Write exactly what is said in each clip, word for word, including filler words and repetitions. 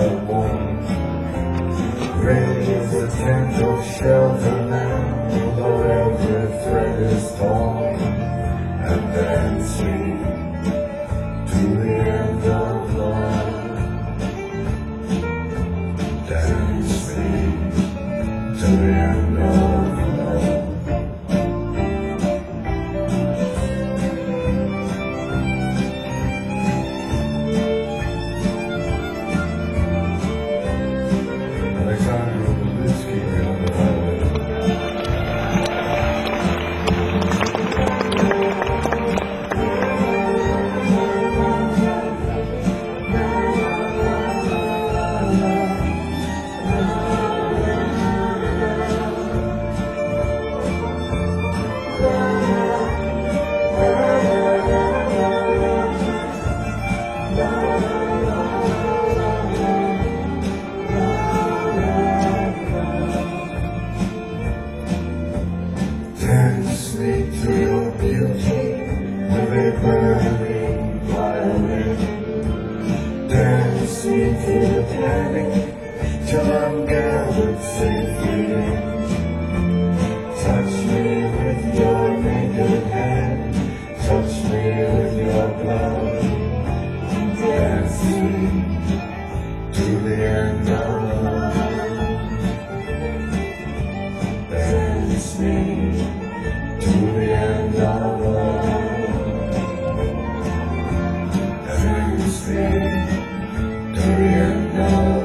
I won't raise a tent or shelter now, though every thread is torn, and dance me to the end of love. Dance me to the end of love. Dance me to your beauty with a burning violin. Dance me to the panic till I'm gathered safely in. Touch me with your naked hand, touch me with your glove. Dance me to the end of love. Dance me to the end of love. Dance me to the end of love.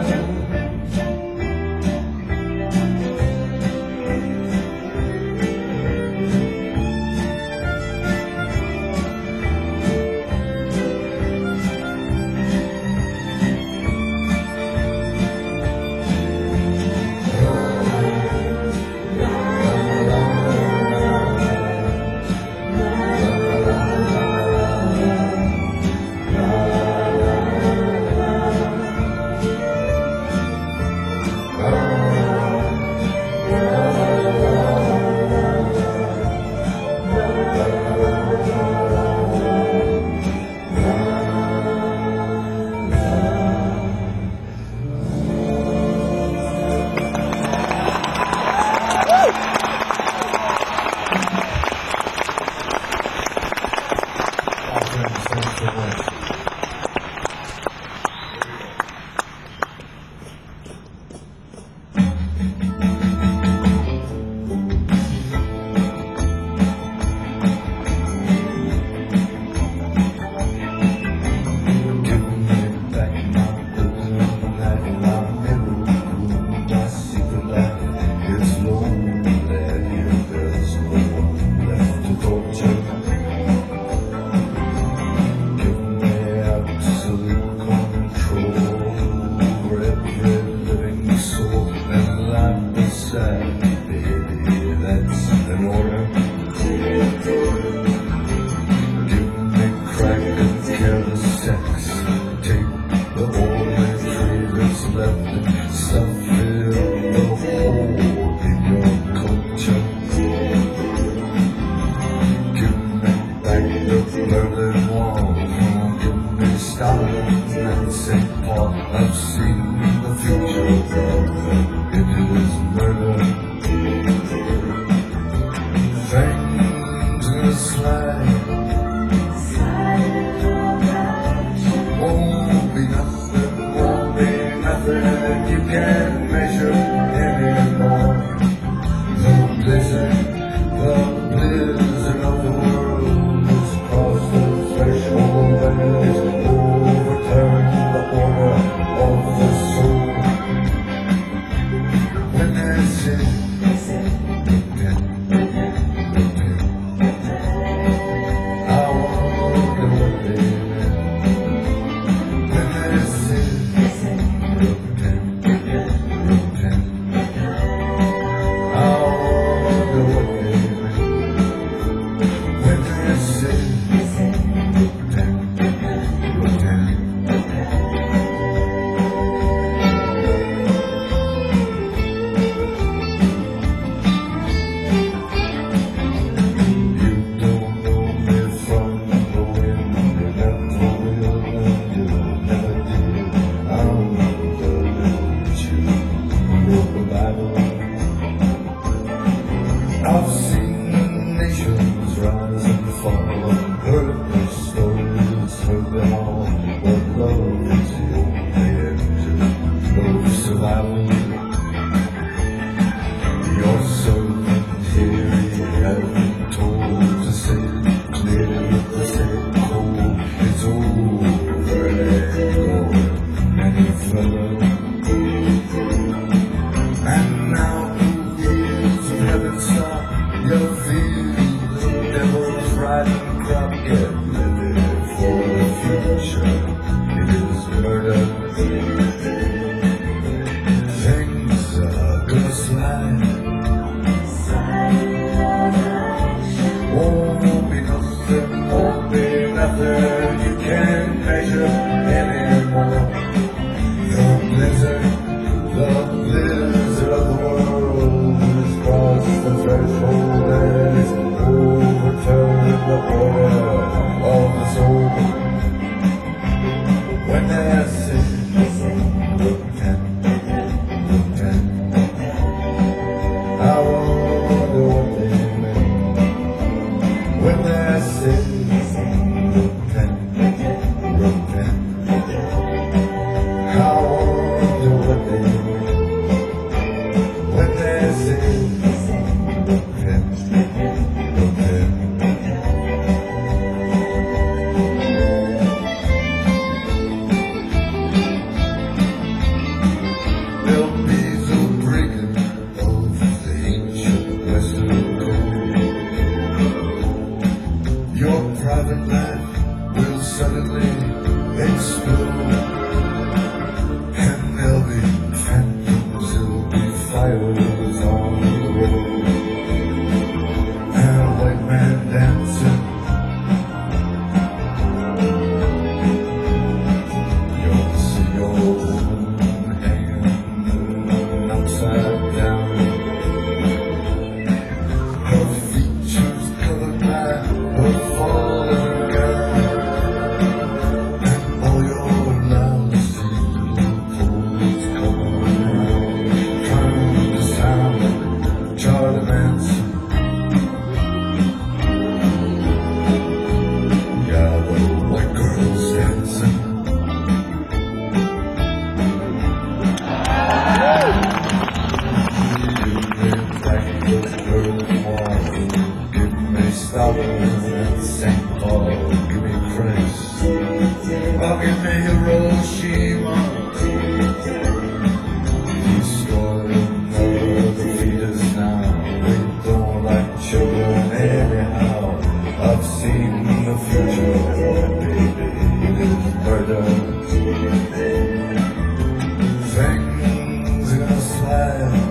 Thanks so much. Baby, that's an order. Give me crack and careless sex. Take the only tree that's left and stuff it the hole in your culture. Give me back the Berlin Wall. Give me Stalin and Saint Paul. I've seen the future. It is murder. Things will slide. Won't be nothing, won't be nothing you can brother. And now the wheels of heaven stop. Your feet, the devil's riding crop. Get ready for the future. It is murder. Things are gonna slide. Won't be nothing, won't be nothing you can't measure anymore. The blizzard, the blizzard of the world has crossed the threshold and it's overturned the border of the soul. When they say, repent, repent, I wonder what they meant. When they say, repent, repent, I wonder what they meant. When they say, repent, repent. There'll be the breaking of the ancient Western code. Your private life will suddenly explode, and there'll be phantoms, there'll be fireworks on the road, and a white man dancing. You'll see your woman hanging upside down, her features covered by her fallen gown, and all your loud seals coming around, trying to sound like Charlie Manson. Yeah, the white girls dancing. Give me Stalin and Saint Paul, give me Christ, oh, give me Hiroshima. Destroying the fetus now, we don't like children anyhow. I've seen the future, baby, it is murder. Things gonna slide.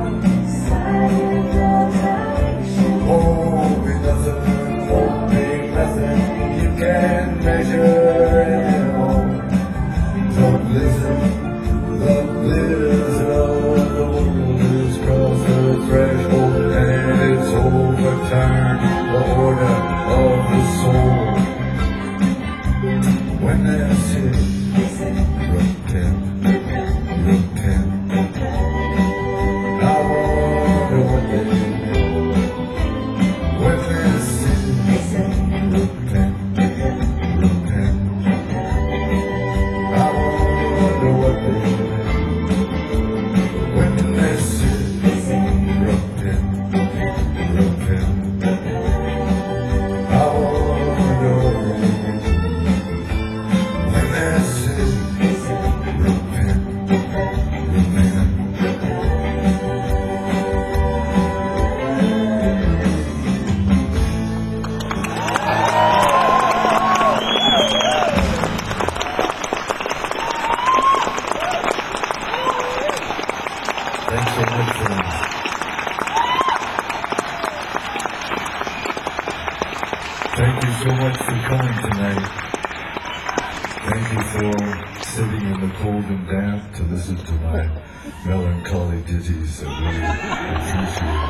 Won't be nothing, won't be nothing you can't measure anymore. The blizzard, the blizzard of the world has crossed the threshold and it's overturned the order of the soul. When they say, repent, repent, I wonder what they mean. When they say, repent, repent, I wonder what they meant. When they say, repent, repent, I wonder what they meant. When they say, repent, repent. Thanks so much, friends. Thank you so much for coming tonight. Thank you for sitting in the cold and damp to listen to my melancholy ditties. I really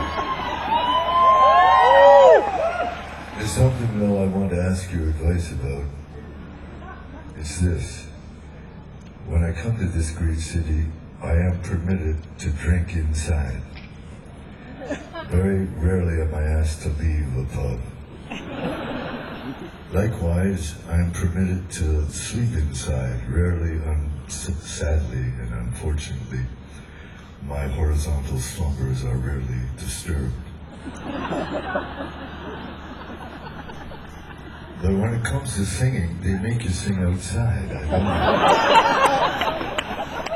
appreciate it. There's something, though, I want to ask your advice about. It's this. When I come to this great city, I am permitted to drink inside. Very rarely am I asked to leave a pub. Likewise, I am permitted to sleep inside. Rarely, un- sadly and unfortunately, my horizontal slumbers are rarely disturbed. But when it comes to singing, they make you sing outside. I don't know.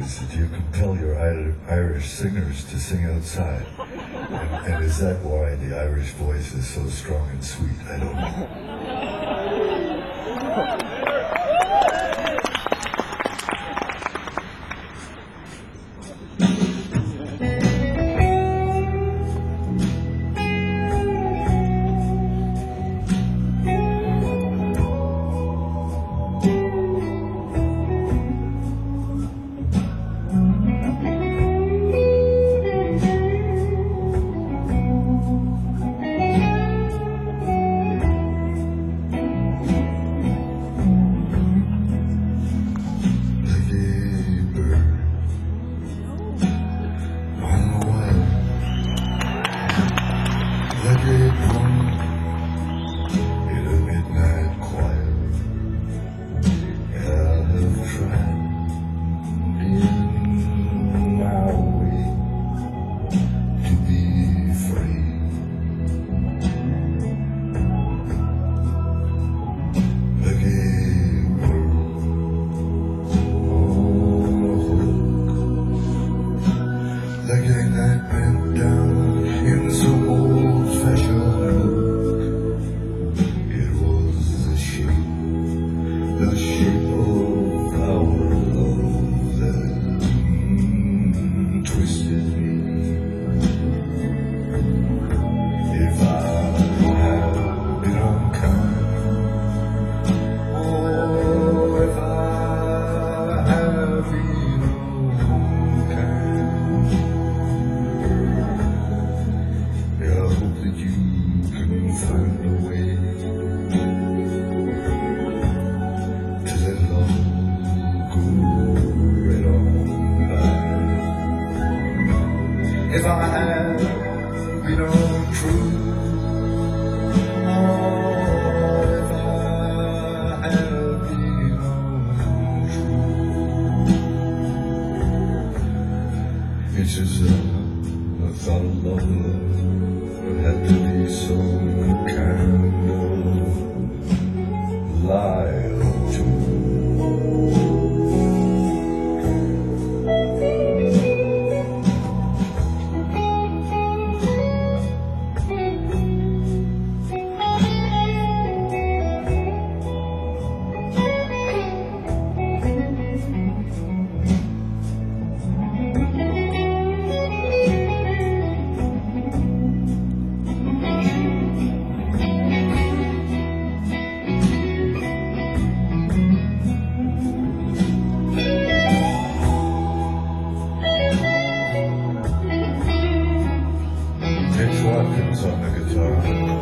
is that you compel your Ir- Irish singers to sing outside. And, and is that why the Irish voice is so strong and sweet? I don't know. If I had been untrue, oh, if I had been untrue, it's just that I thought of love had to be some kind of lie too. Mitch Watkins on the guitar.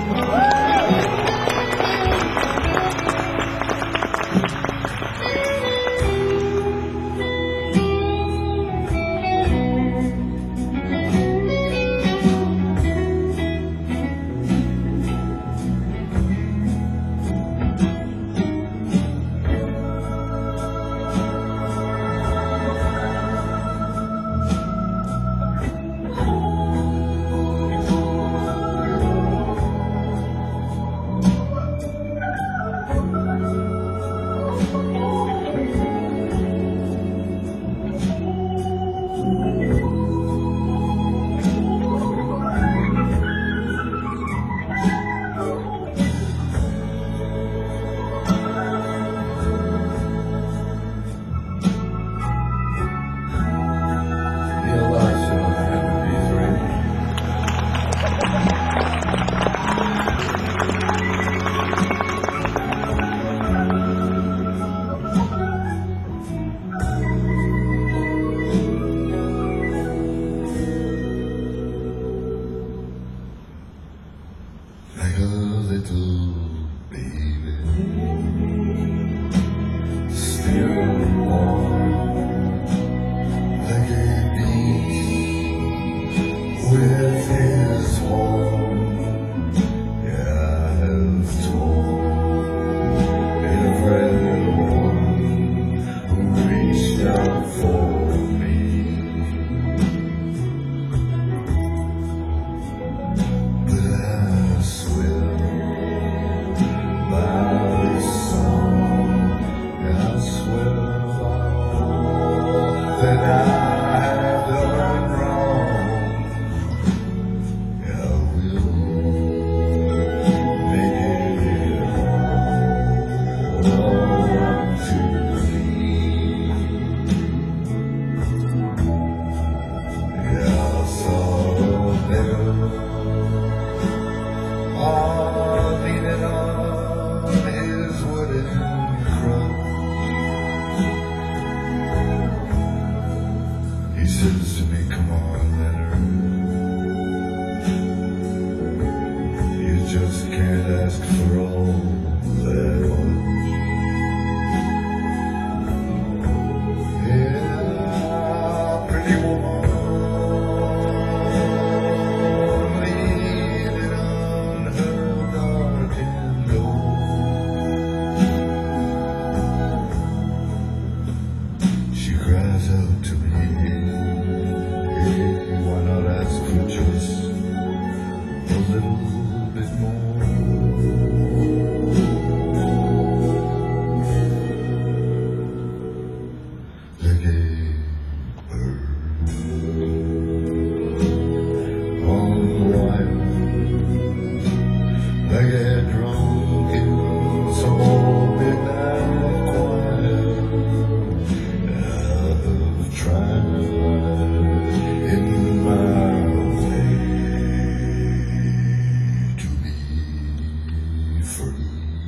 Like a little baby, still warm, like a bee with his horn. Yeah, I have torn every one who reached out for me. By the song, I swear by all can't ask for all that much. Yeah, pretty woman, leaning on her darkened door. She cries out to me, hey, why not ask for just a little bit more? Like a bird on the wire, like a drunk in some old midnight choir, out of trying in my way to be free.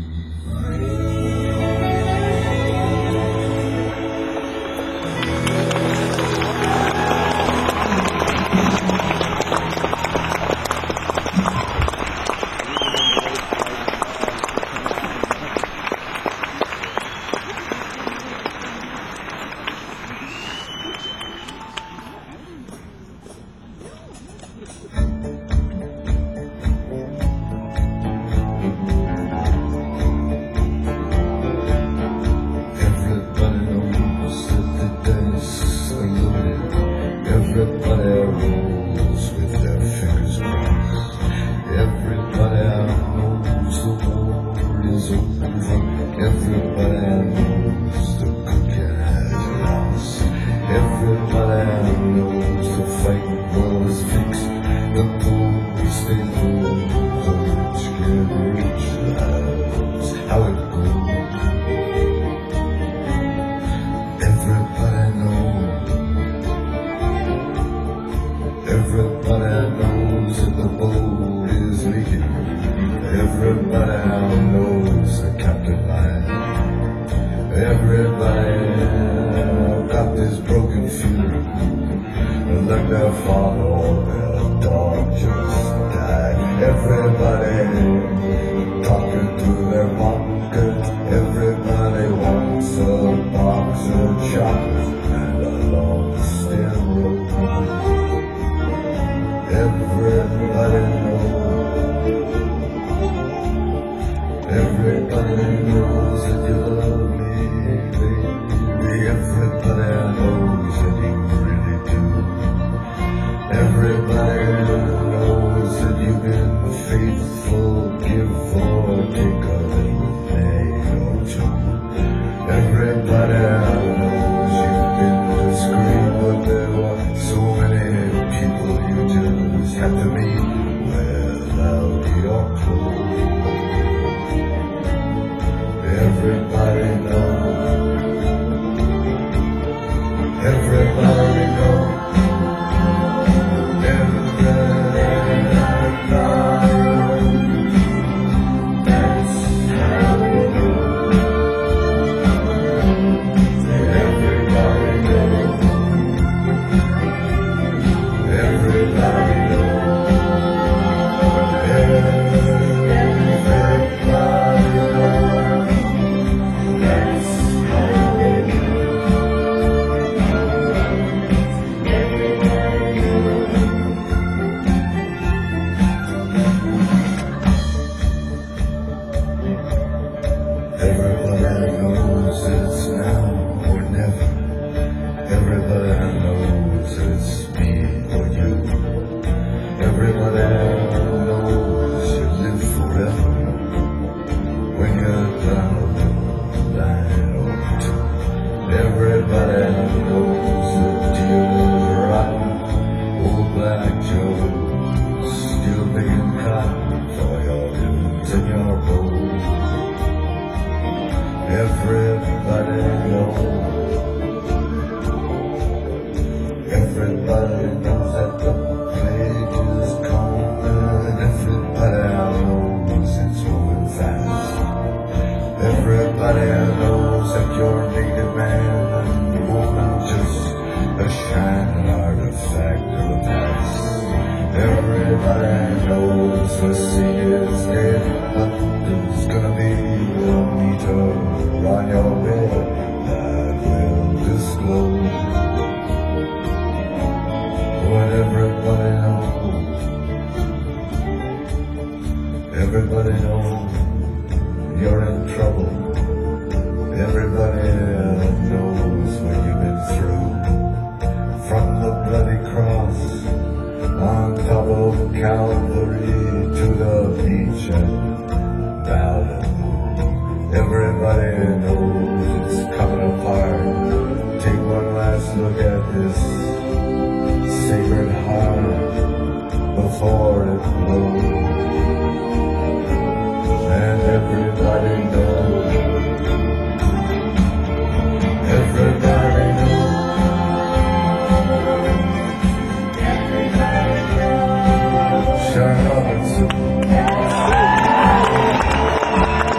Everybody rolls with their fingers crossed. Everybody knows the war is over. Everybody knows the good guy is lost. Everybody knows the fight was fixed. The poor stay poor, the rich get rich. That's how it goes. Everybody knows. Everybody knows that the boat is leaking. Everybody knows the captain lied. Everybody got this broken feeling, like their father or their dog just died. Everybody talking through their pocket. Everybody wants a box of chocolate and a long stem rope. Everybody knows, everybody knows that you love me, baby. Everybody knows that you really do. Everybody knows that you've been faithful, give or take a little thing or two. Everybody knows you've been discreet, but there were so many people you just had to meet without your clothes. Everybody knows. Everybody knows. Everybody knows. That's how we do. Everybody knows. Everybody knows. Everybody knows it's now or never. Everybody knows it's me or you. Everybody knows you live forever when you're down the line or two. Everybody knows that deal's rotten. Old Black Joe still making cotton for your dudes and your bows. Everybody knows. Everybody knows that the plague is coming. Everybody knows it's moving fast. Everybody knows that you're native man and woman, just a shining artifact of the past. Everybody knows the sea is dead. Everybody knows you're in trouble. Everybody knows what you've been through. From the bloody cross on top of Calvary to the beach at Malibu. Everybody knows it's coming apart. Take one last look at this sacred heart before it blows. And everybody knows, everybody knows, everybody knows, Sharon Robinson.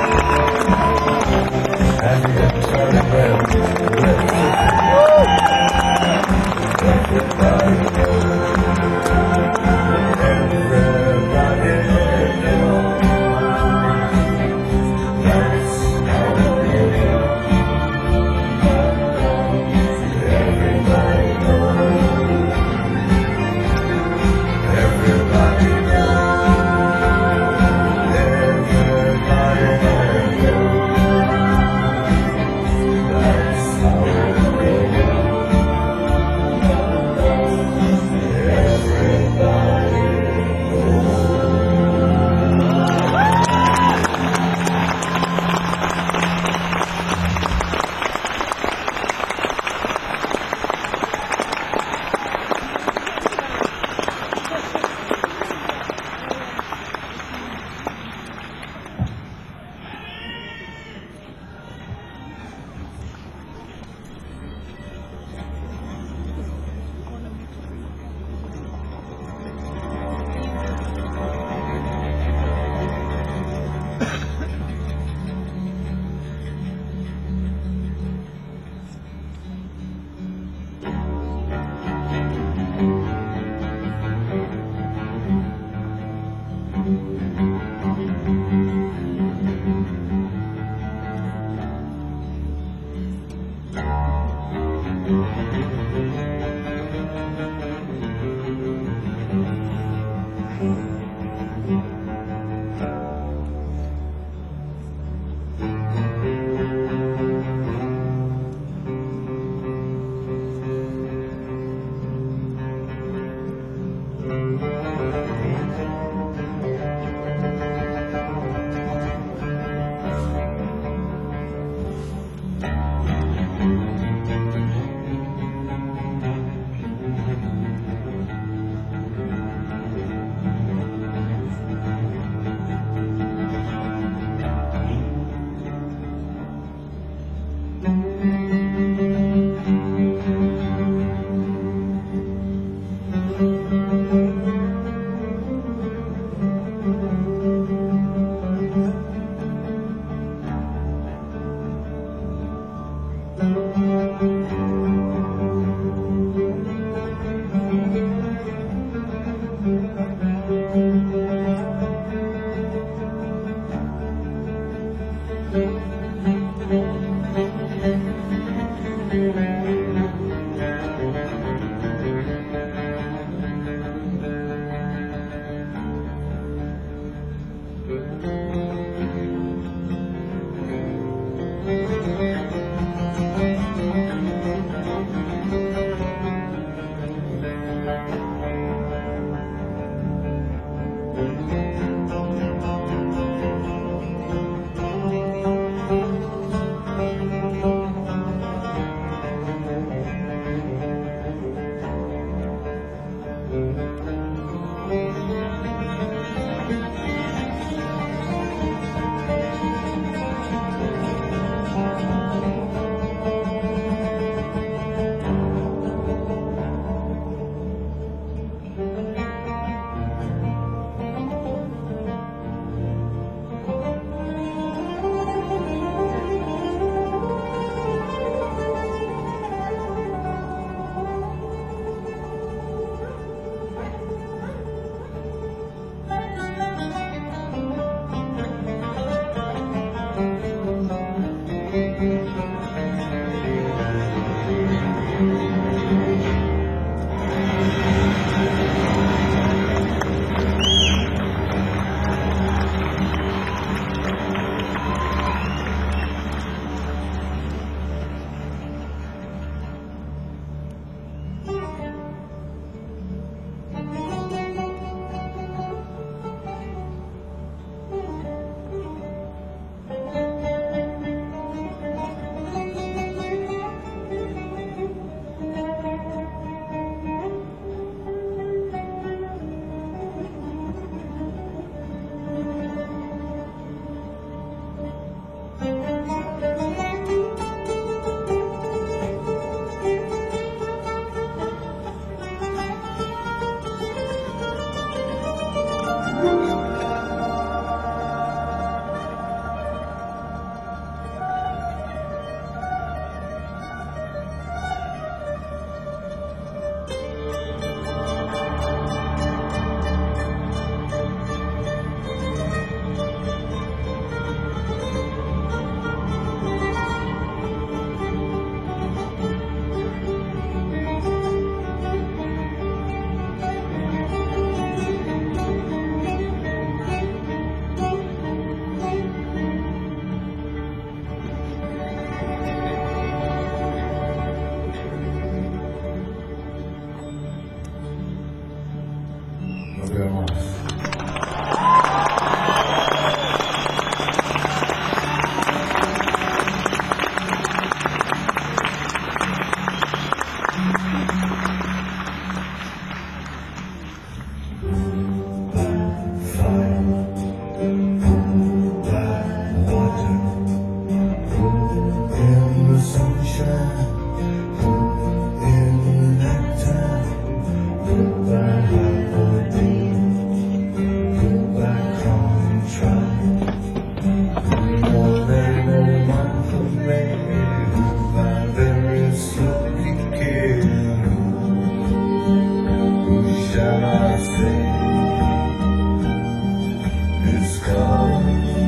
called.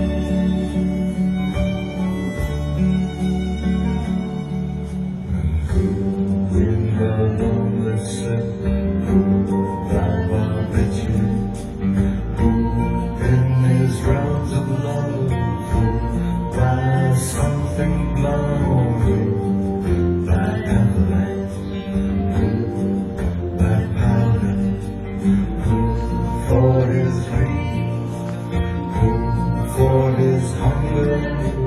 In the lonely slip, by barbiturates, in these rounds of love, by something blown, by avalanche, by powder, for his greed, for his hunger.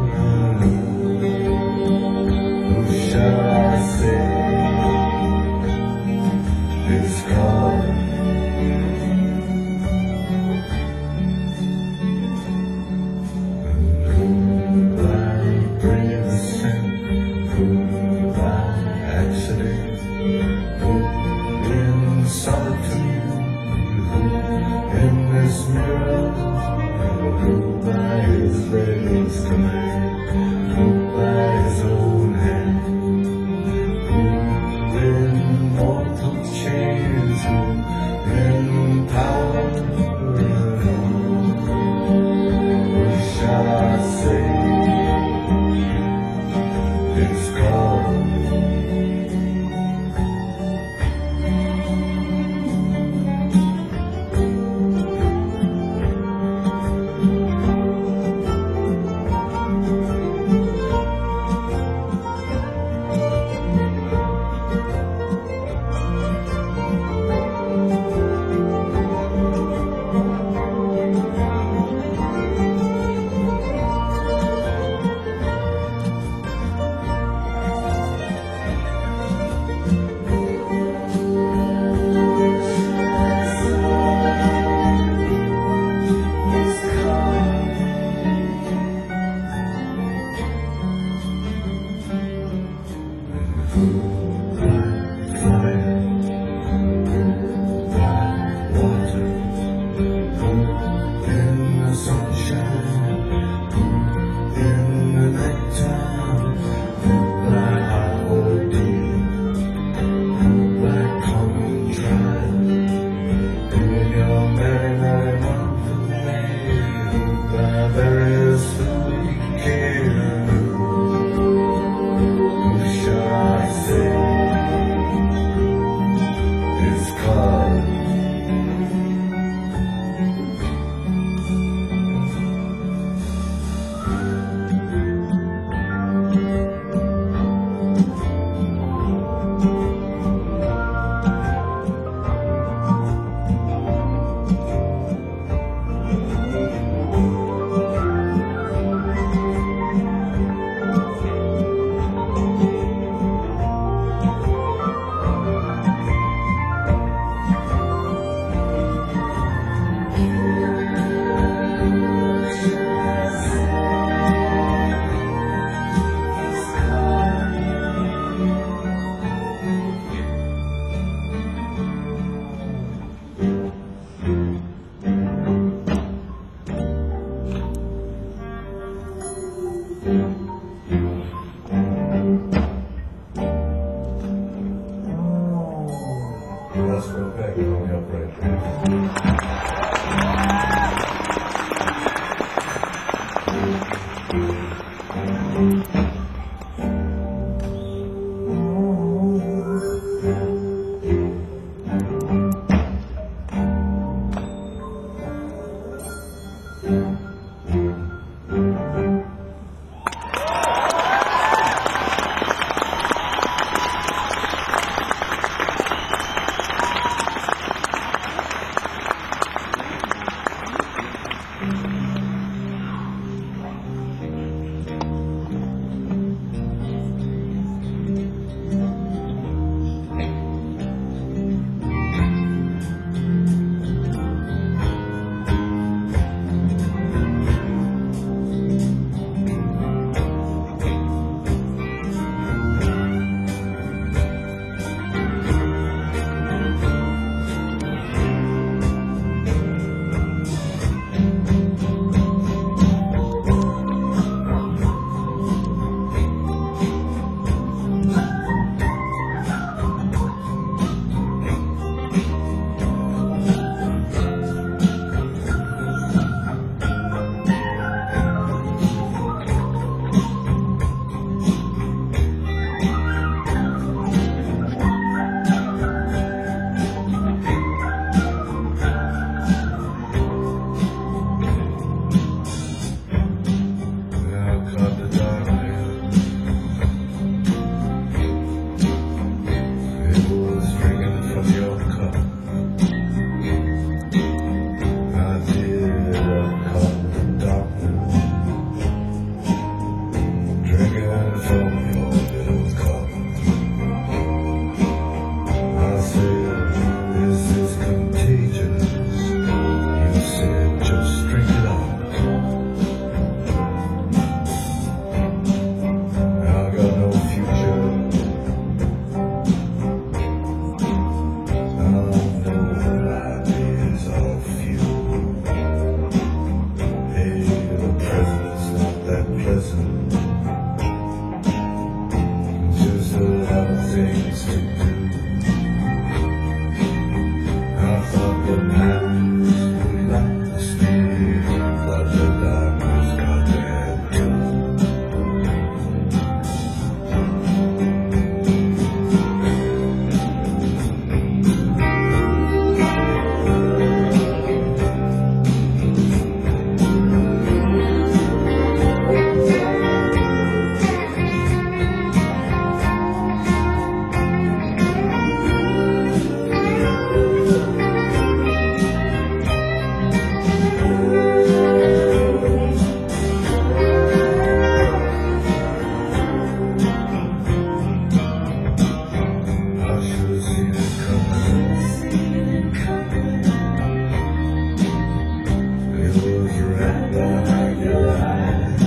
Who shall I say is called? Who by brave ascent, who by accident, who in solitude, who in this mirror, who by his legs command, who by his own hand, who in mortal chains, who in power, who shall I say is called? That's okay, we're only up right red behind your eyes.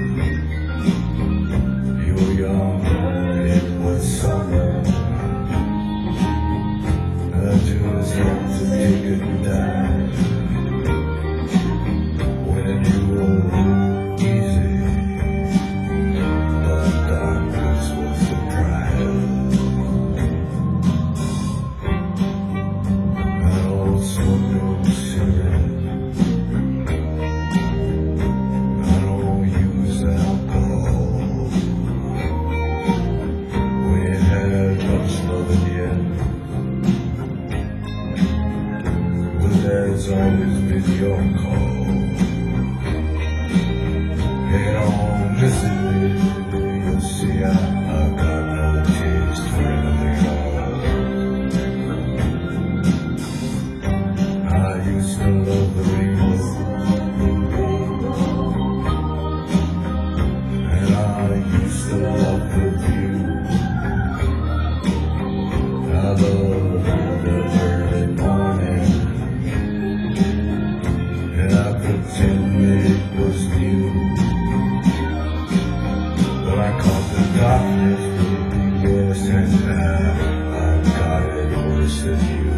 You were young, it was summer. I just had to take a dive. When you were easy, but darkness was the prize. I don't smoke no cigarette. I don't use alcohol. We ain't had much loving yet, but that's always been your call. Hey, don't miss it, baby. You see, I, I got no taste for anything at all. I used to love the rainbow, and I used to love the view. I love the early morning, and I pretend it was new. But I caught the darkness, baby, yes, and I, I got it worse than you.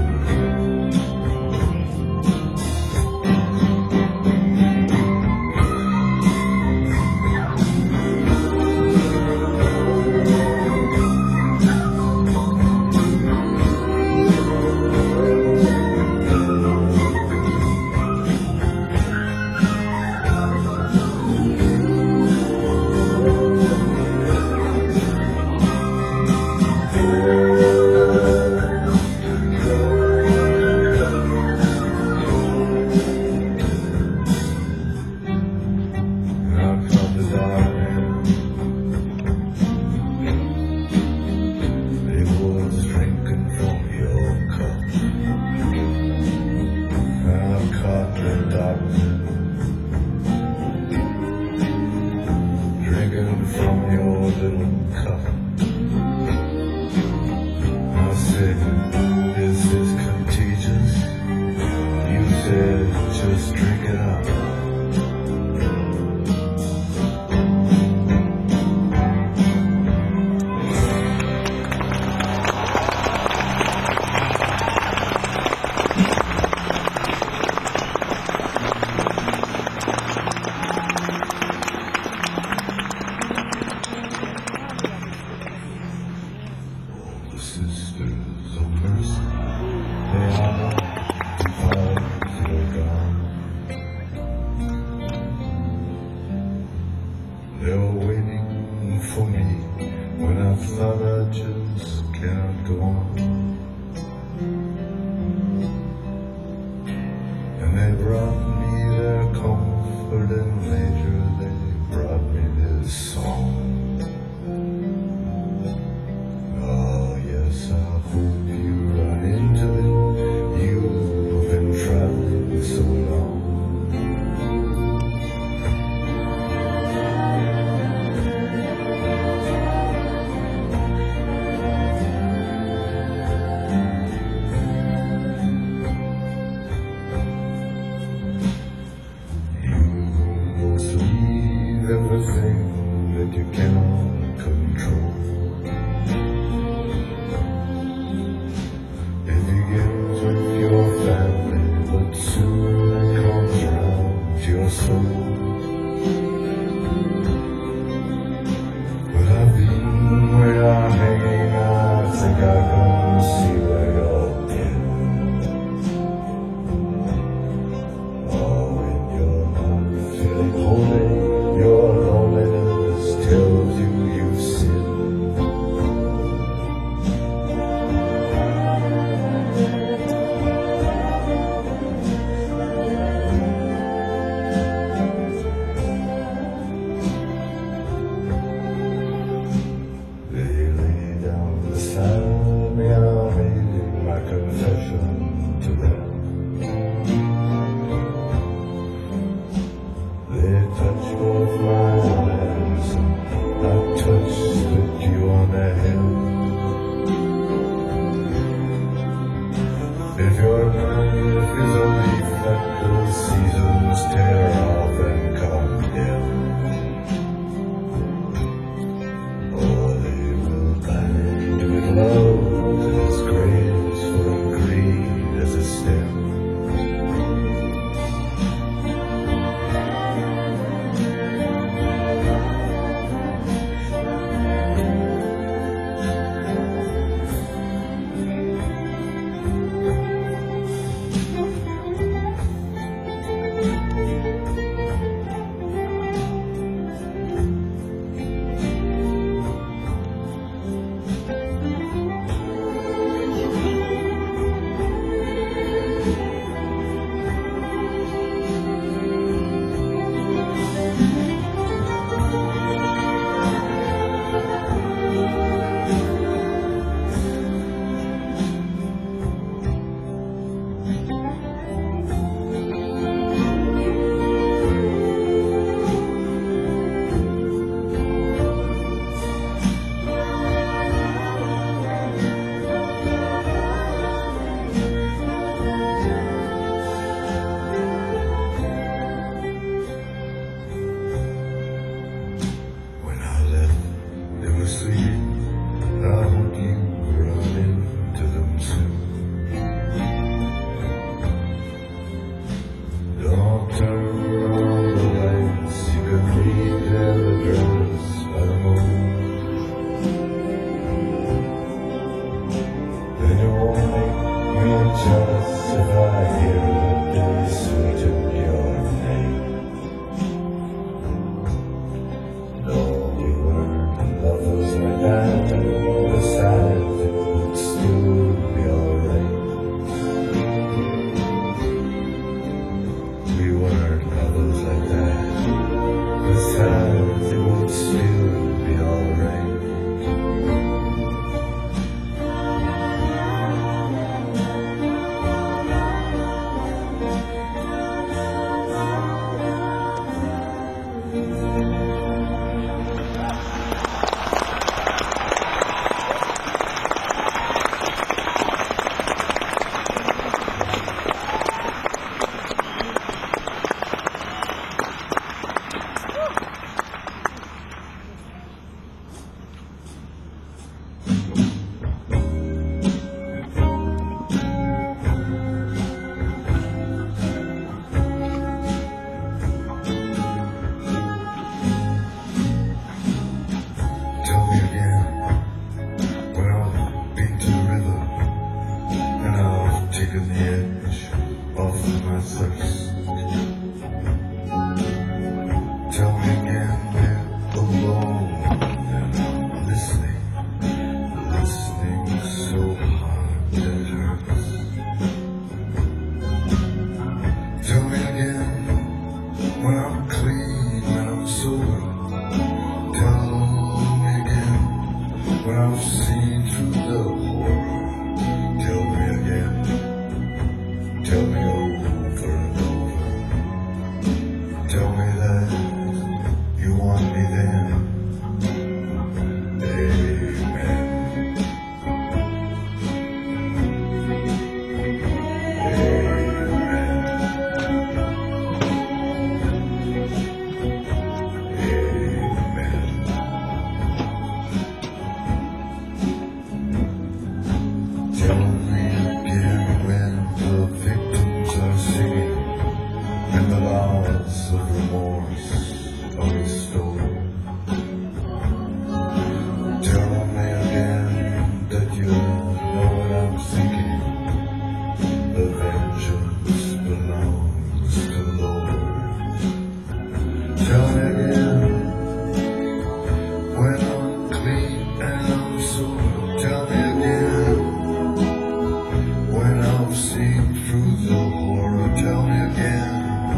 Drinking from your little cup. I said, is this contagious? You said, just drink it up. Sisters of mercy, they are because you're gone. They were waiting for me when I thought I just can't go on. And they brought me their comfort and later they brought me this song. I hope you run into it. You've been traveling so long. You must leave everything that you cannot control. But soon it comes round to your soul. But I've been where you're hanging, I think I can see where you're been. Oh, when you're not feeling holy, your loneliness tells you you've sinned. clean, when I'm sober. Tell me again when I've seen through the horror. Tell me again, tell me over and over. Tell me that you want me then. Amen. Tell me again when the victims are singing and the laws of remorse are restored. Tell me again that you know what I'm thinking. The vengeance belongs to the Lord. Tell me again when I'm clean and I'm sober. Tell me again when I've seen through the horror. Tell me again.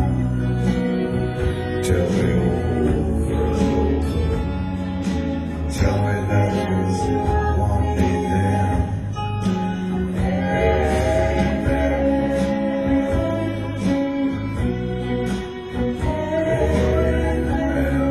Tell me over and over. Tell me that you want me then. Amen.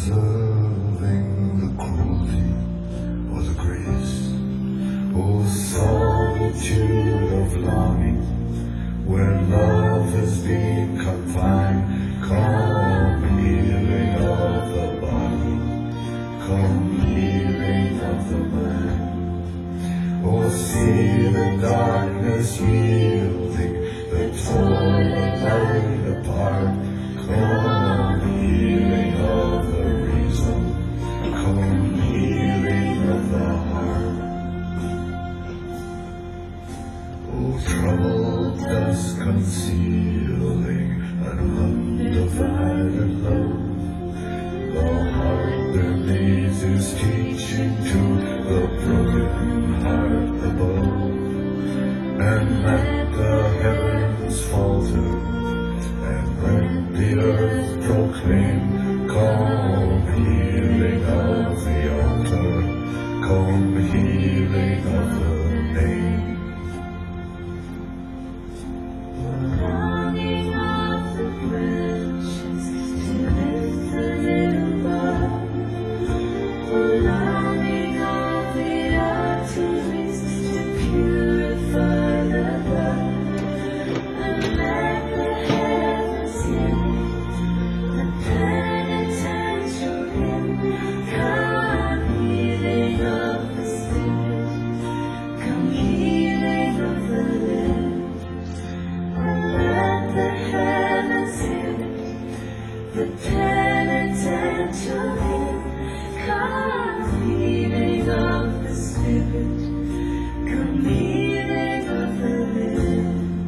observing the cruelty or the grace, or solitude of longing, where love has been confined. Come healing of the body, come healing of the mind, or see the darkness yielding, the torn light apart. Come healing of the reason, come healing of the heart. Oh, trouble dust concealing an undivided love, the heart beneath is teaching to the broken heart above, and let the heavens falter, and let the earth proclaim. Come healing of the altar, come healing of the pain. Longing of the branches to lift the little bud, longing of the arteries to purify the blood, and let the heavens hear the penitential hymn. Come healing of the spirit, come healing of the limbs. Let the heavens hear the penitential hymn. Come healing of the spirit, come healing of the limbs.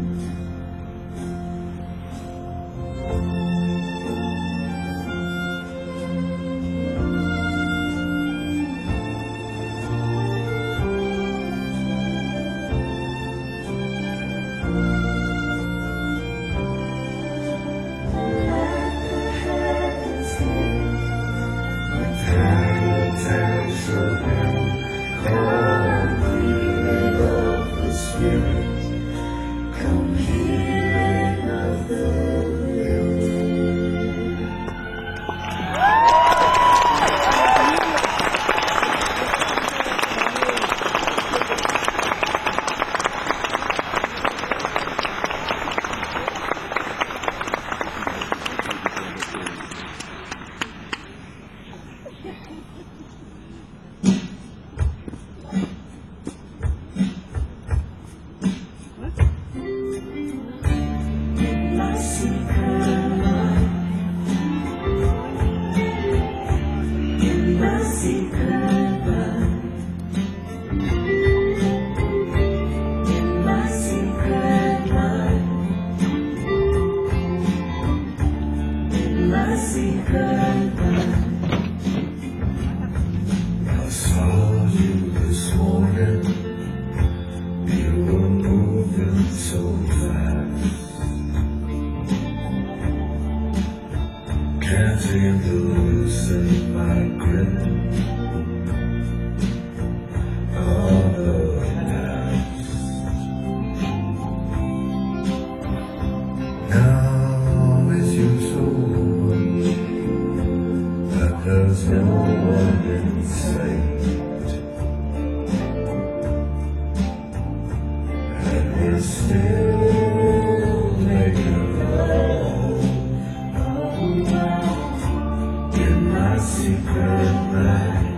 I saw you this morning, you were moving so fast. Can't seem to loosen my grip on the past. Now is you so much that there's no one in sight, and we're still making love in my secret night,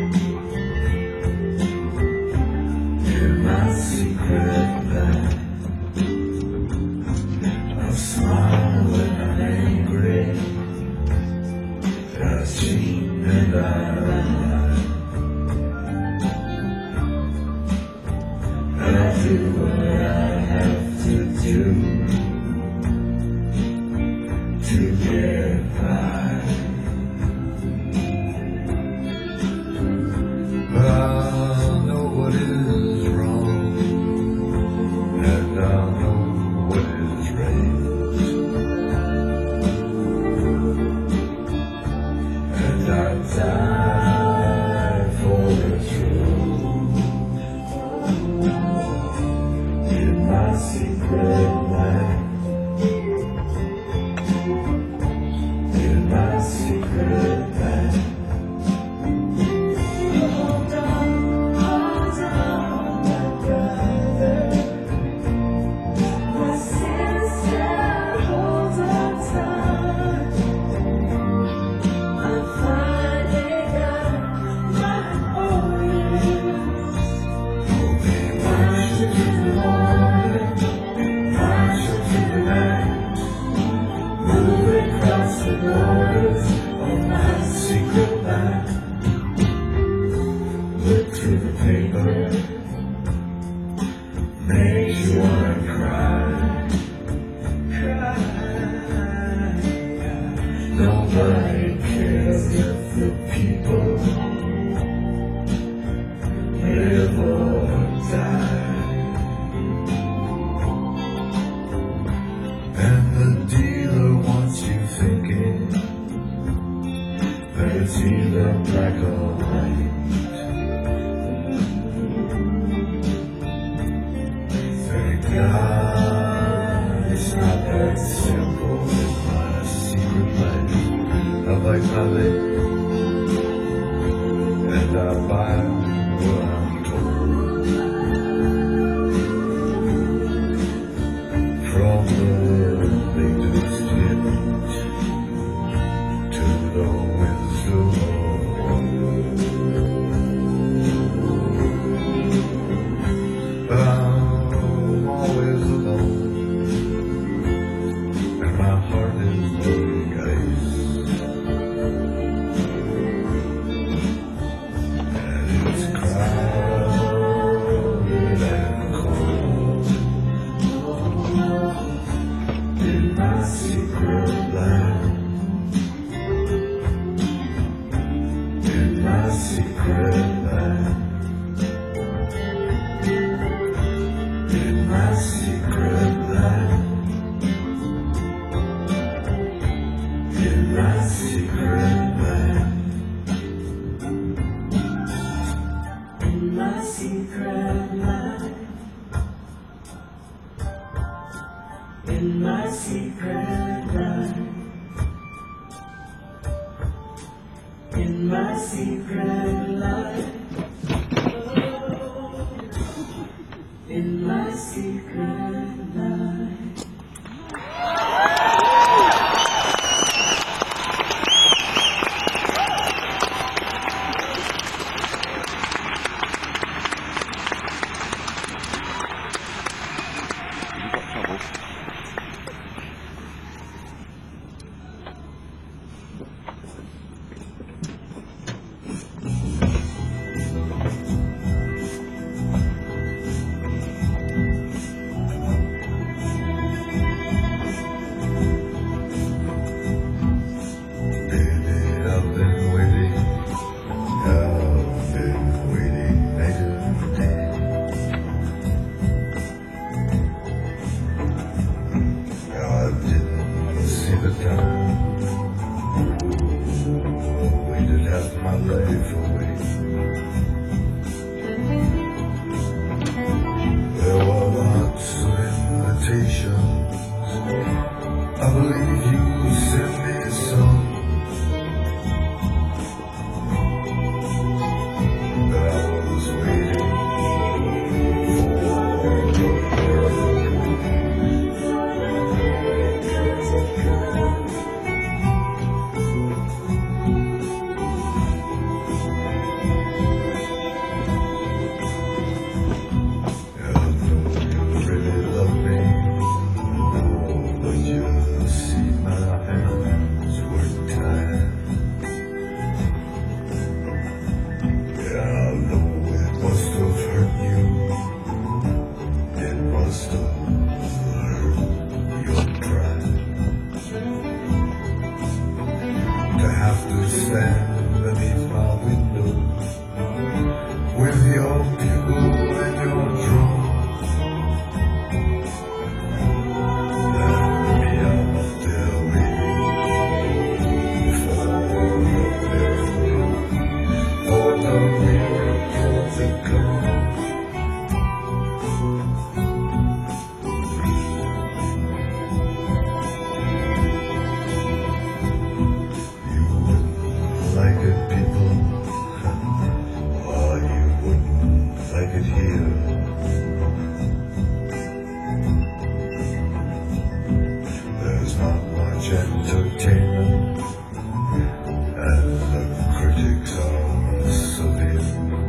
in my secret night. I smile when I'm angry, I cheat and I lie. I do what I have to do to get by. But I know what is wrong, and I know what is right. And I die secret land. Look through the paper, makes you wanna cry. Cry. Nobody cares if the people live or die. And the dealer wants you thinking that it's either black or white. Thank God it's not that simple. My secret life, I like my life, and I buy what I'm told. From the latest hit to the wisdom of old, I'm always alone, and my heart is like ice, and it's crowded and cold. In my secret land, in my secret land, in my secret land, in my secret land, in my secret land. In my secret life, in my secret life, in my secret life. You got trouble. Baby, I've been waiting, I've been waiting night and day. I didn't see the time, waited half my life away. There were lots of invitations, I believe you sent me some. But I was waiting for the miracle. I know you really love me, but you see my hands were tied. Yeah, I know it must have hurt you. It must have hurt your pride to have to stand beneath my window with your bugle and your drum. And me out there waiting for the miracle, for the miracle to come. You wouldn't like it, people, or you wouldn't like it here. There's not much entertainment, and the critics are severe.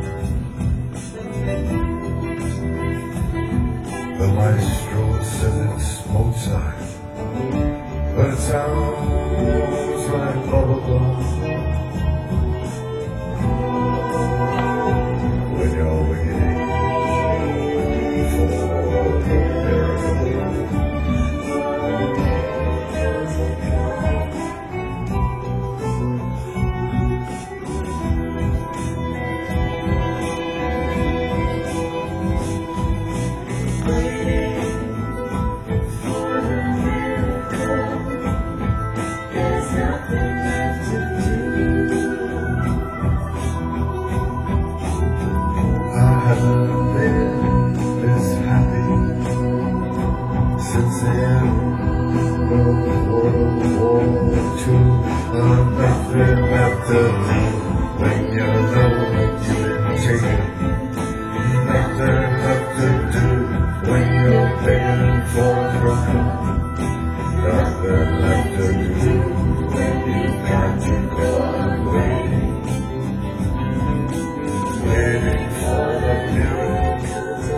The maestro says it's Mozart, but it sounds like bubblegum. have to do when you know what you've been taking. Nothing left to do when you're begging for a crime. Nothing left to do when you've got to go away. Waiting for the miracle to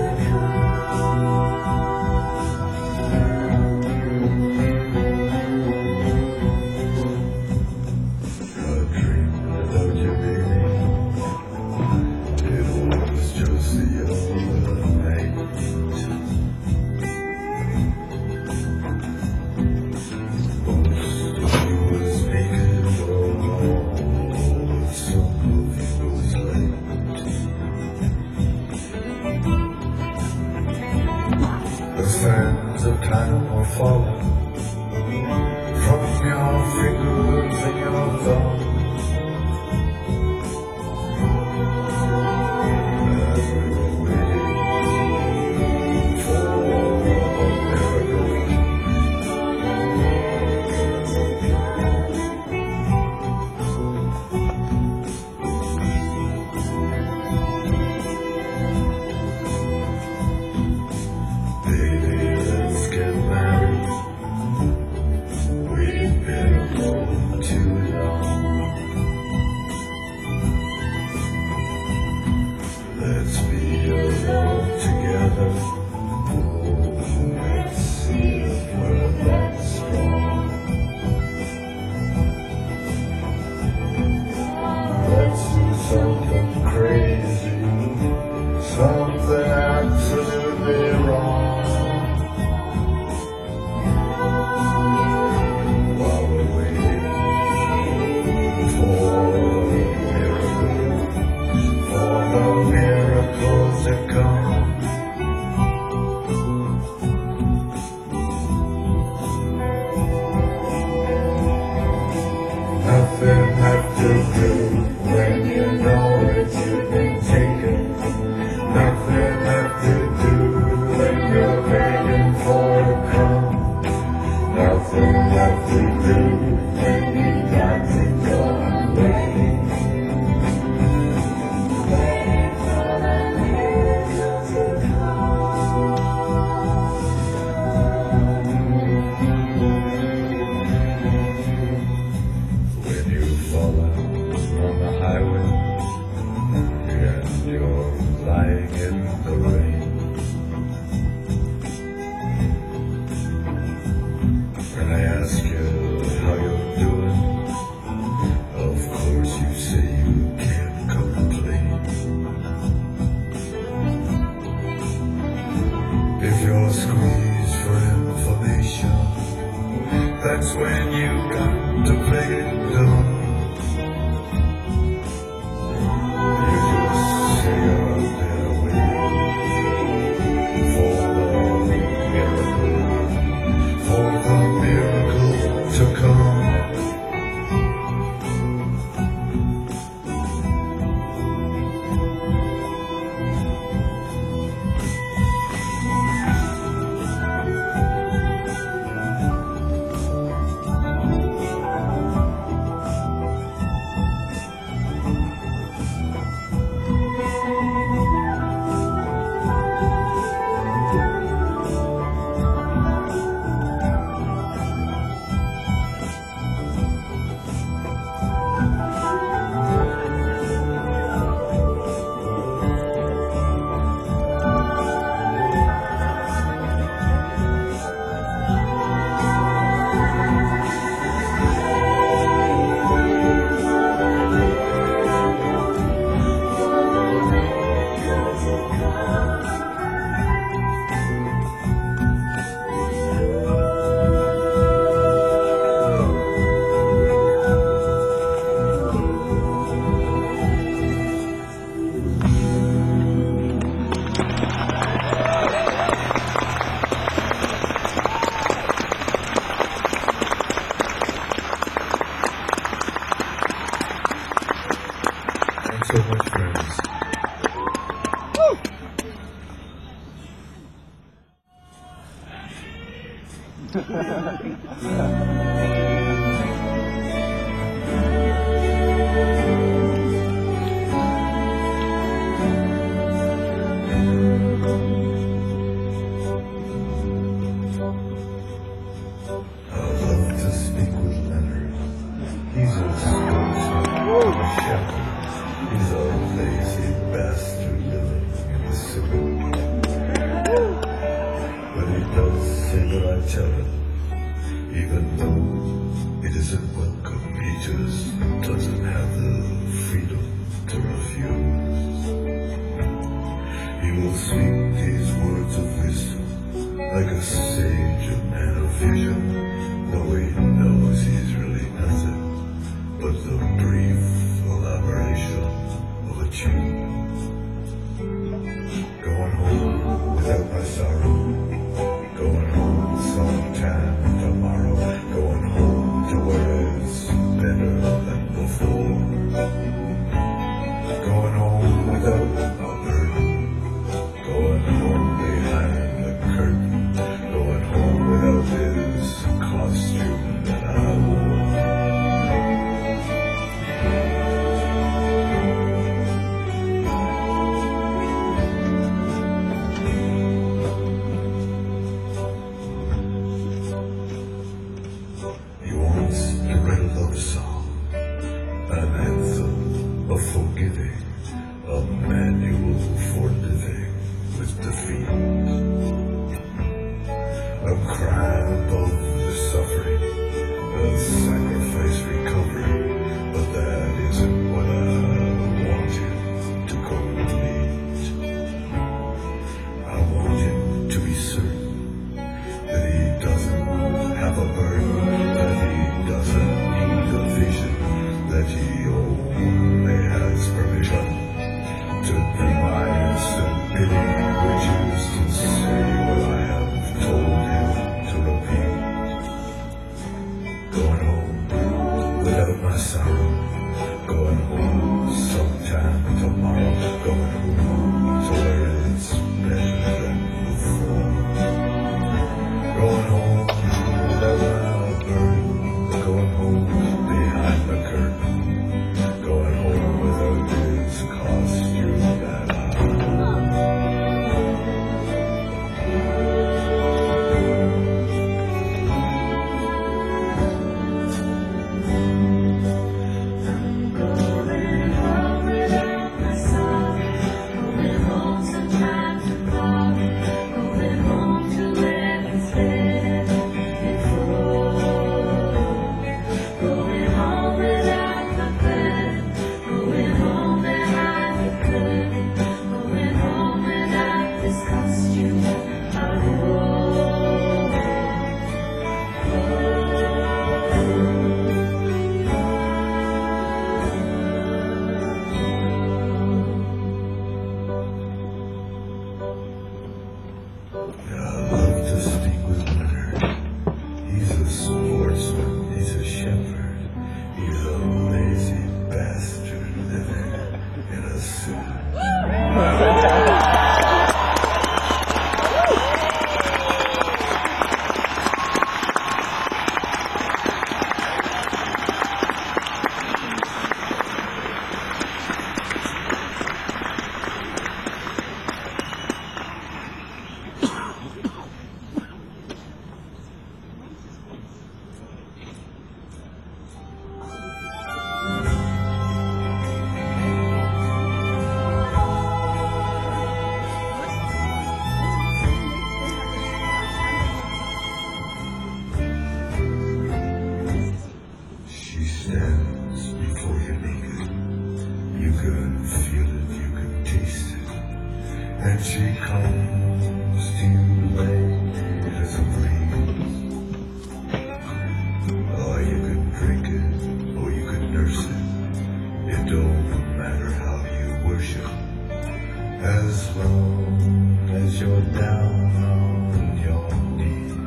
come. A dream without you, baby. It was just the other night. Most of you was naked, oh, some of you was late. The sands of time are falling from your fingers and your thumbs. As we were waiting for a miracle. Baby, let's get married. We've been alone too long. Let's be alone together. Oh, let's see if we're that strong. Let's do something crazy, something absolutely wrong. While we're waiting for a miracle, for the miracles to come. Nothing left to do when you know that you've been taken. Nothing left to do when you're begging for a crumb. Nothing left to do when you got to go away. Waiting for the miracle to When you've fallen on the highway and you're lying in the rain, and I ask you how you're doing, of course you say you can't complain. If you're squeezed for information, that's when you got to play it dumb. You just say you're out there waiting for the miracle, for the miracle to come. Thanks so much, friends. Going home without a burden, going home behind the curtain, going home without his costume that I wore. He wants to write a love song, an anthem of forgiving, a manual for living with defeat, a cry above the suffering, a sacrifice recovery, but that isn't what I wanted to complete. I want him to be certain that he doesn't have a burden, that he doesn't need a vision, that he only has permission to be my instant bidding, which is to say what I have told him to repeat. Going home without my sorrow, going home sometime tomorrow, going home to where it's better than before. Going home without my burden, going home behind the curtain, going home without his costume that I Going home without my song, going home sometime tomorrow, going home to where it's better before. Going home without my burden, going home behind the curtain, going home without this costume I wore. Yeah, I love to speak with Leonard. He's a sportsman, he's a shepherd, he's a lazy bastard living in a suit. She stands before you naked. You can feel it, you can taste it. And she comes to you late as a breeze. Or you can drink it, or you can nurse it. It don't matter how you worship, as long as you're down on your knees.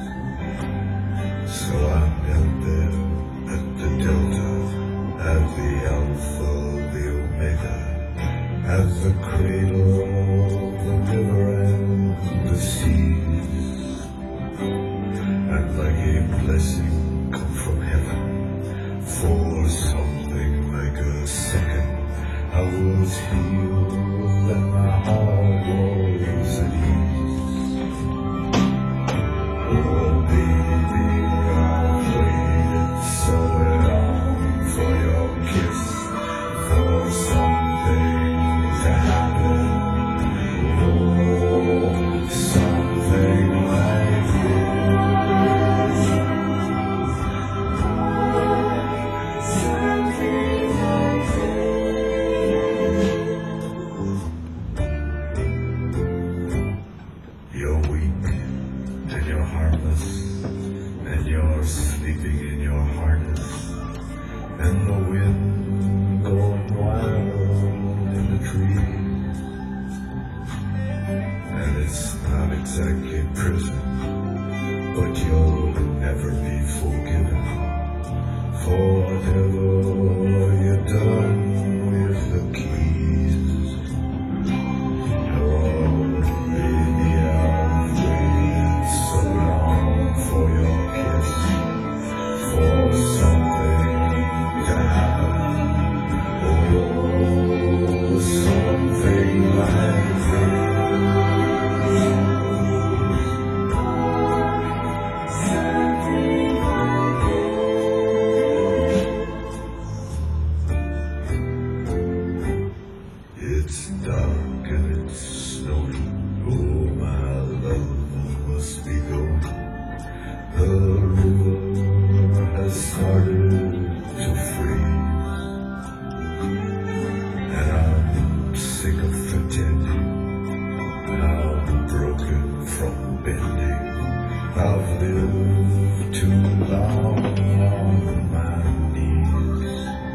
So I'm out there at the delta, at the alpha, the omega, at the cradle, the river and the seas. And like a blessing come from heaven, for something like a second, I was healed and my heart was at ease. Oh baby, I've waited so long for your kiss, for something to happen. Oh, something like this. Something like this. think of the dead, how broken from bending. I've lived too long on my knees,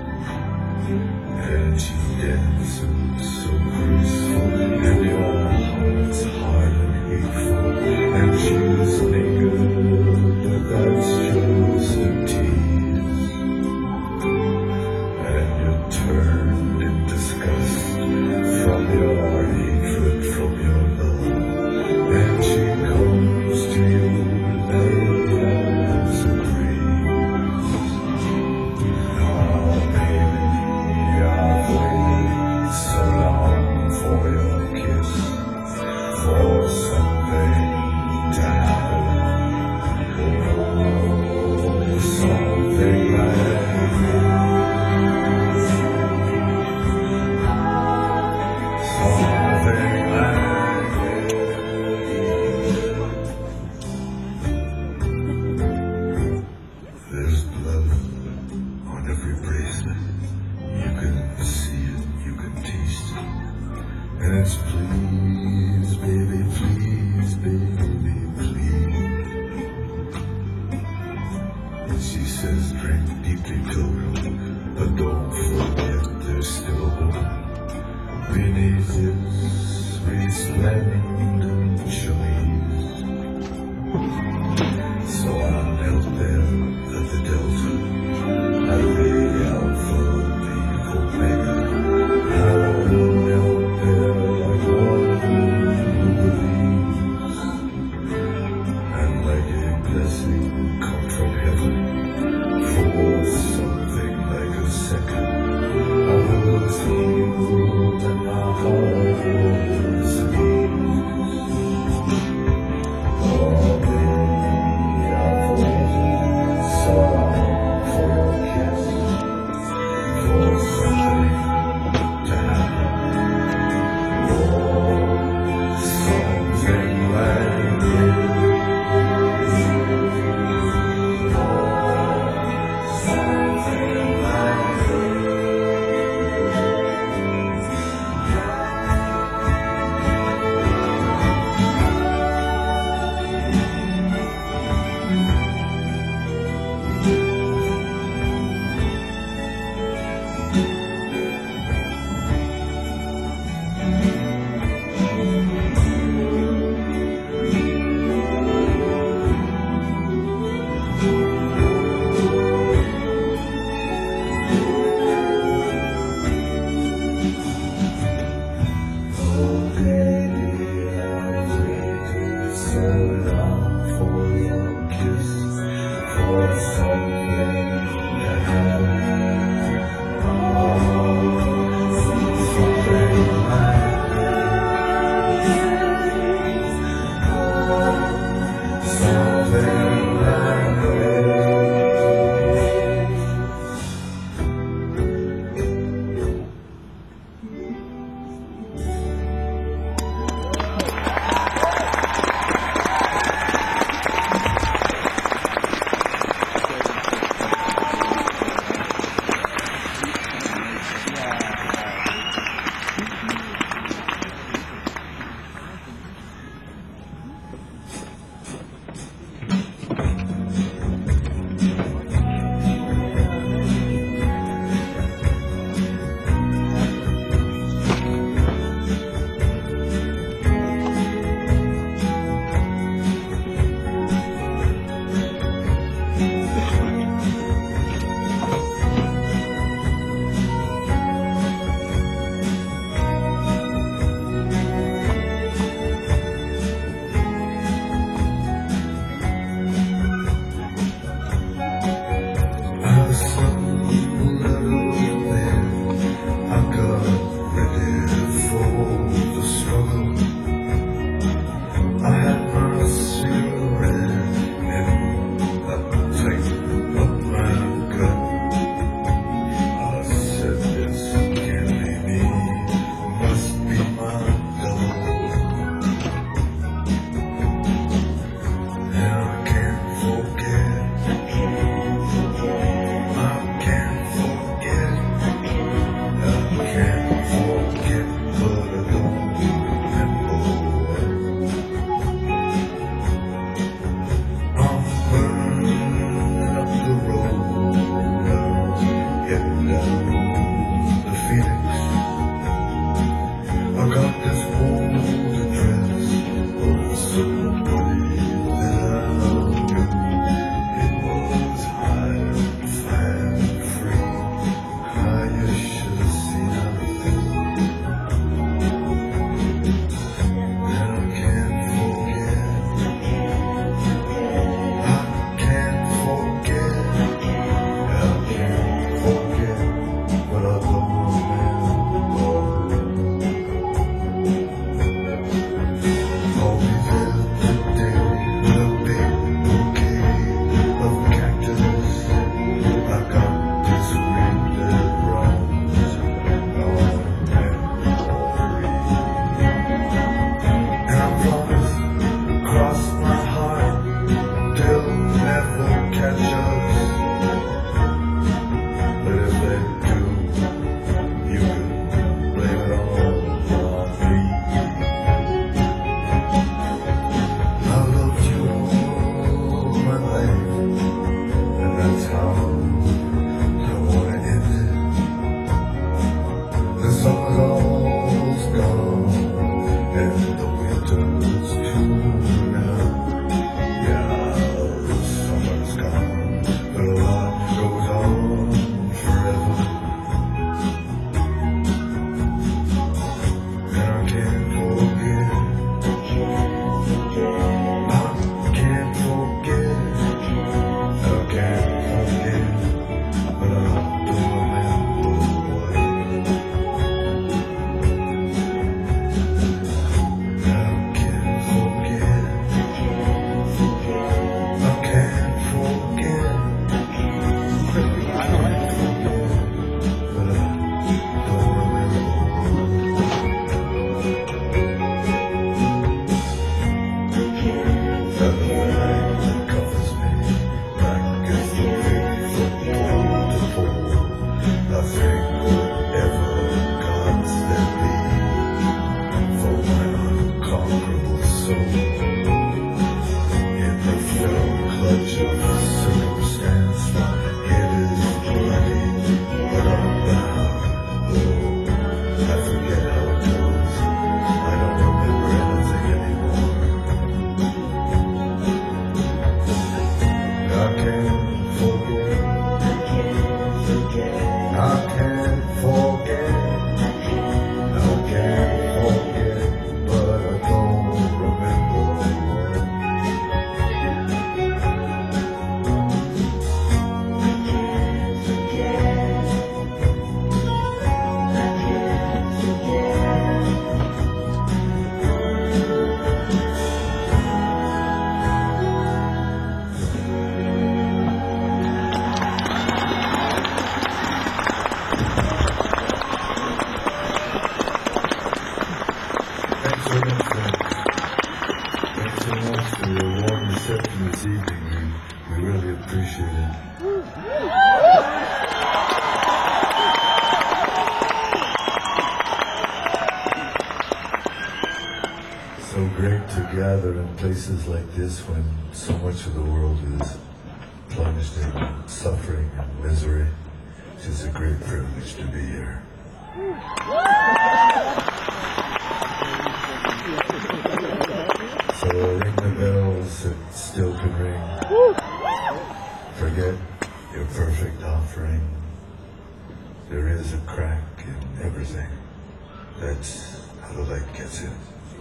and she dances so graceful, and your heart's hard and hateful, and she's naked, but that's just a tease, and you're turned in disgust from your hatred, from your love, and she comes to you late as a breeze. Oh, baby, I've waited so long for your kiss, for something to happen. Oh, something like something like there's blood on every bracelet. You can see it, you can taste it. And it's please, baby, please, baby, please. She says drink deeply total, but don't forget there's still a woman beneath this resplendent chemise. So I knelt there at the Delta, at the Alpha, the Omega. I knelt there like one who believes, and like a blessing come from heaven for something like a second. I was healed and my heart was at ease. in the fell clutch of circumstance. My head is bloody, but I'm bound. Oh, I forget how it goes. I don't remember anything anymore. I can't forget. I can't forget. I can't forget, but I don't remember. Thanks again, friends. Thanks so much for your warm reception this evening. We, we really appreciate it. So great to gather in places like this when so much of the world is plunged in suffering and misery. It's just a great privilege to be here. So ring the bells that still can ring. Forget your perfect offering. There is a crack in everything. That's how the light gets in.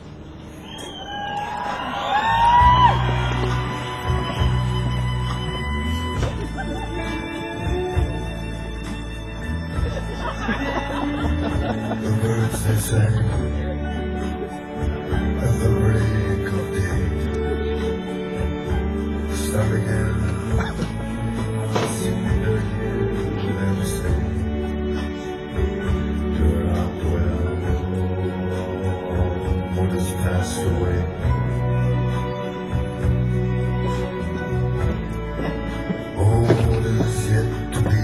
The words they sang at the break of day start again. Seem to hear them say, turn out well, what has passed away. Oh, what is yet to be.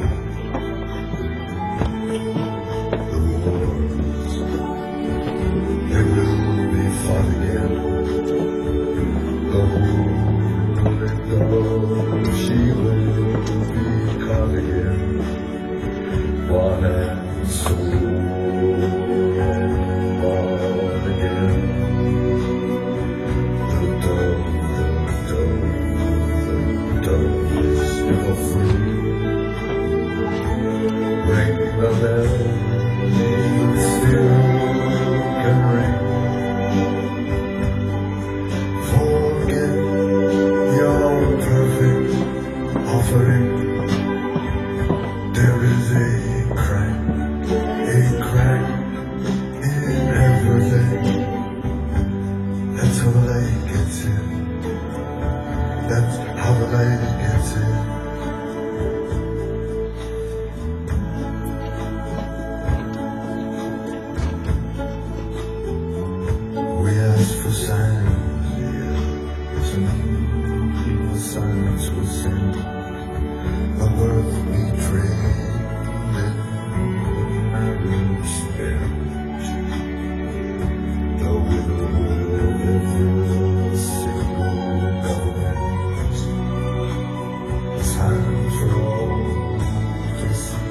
The wars, they will be fought again. The wounded dove, she will be caught again. Bought and sold and bought again. The dove, the dove, the dove is never free. Ring the bell, it still can ring. Forget your perfect offering. There is a crack, a crack in everything. That's how the light gets in. That's how the light gets in. We ask for signs, yeah. Some signs will send a birth betrayed in marriage spent. The widow of every single government. Time for all to see.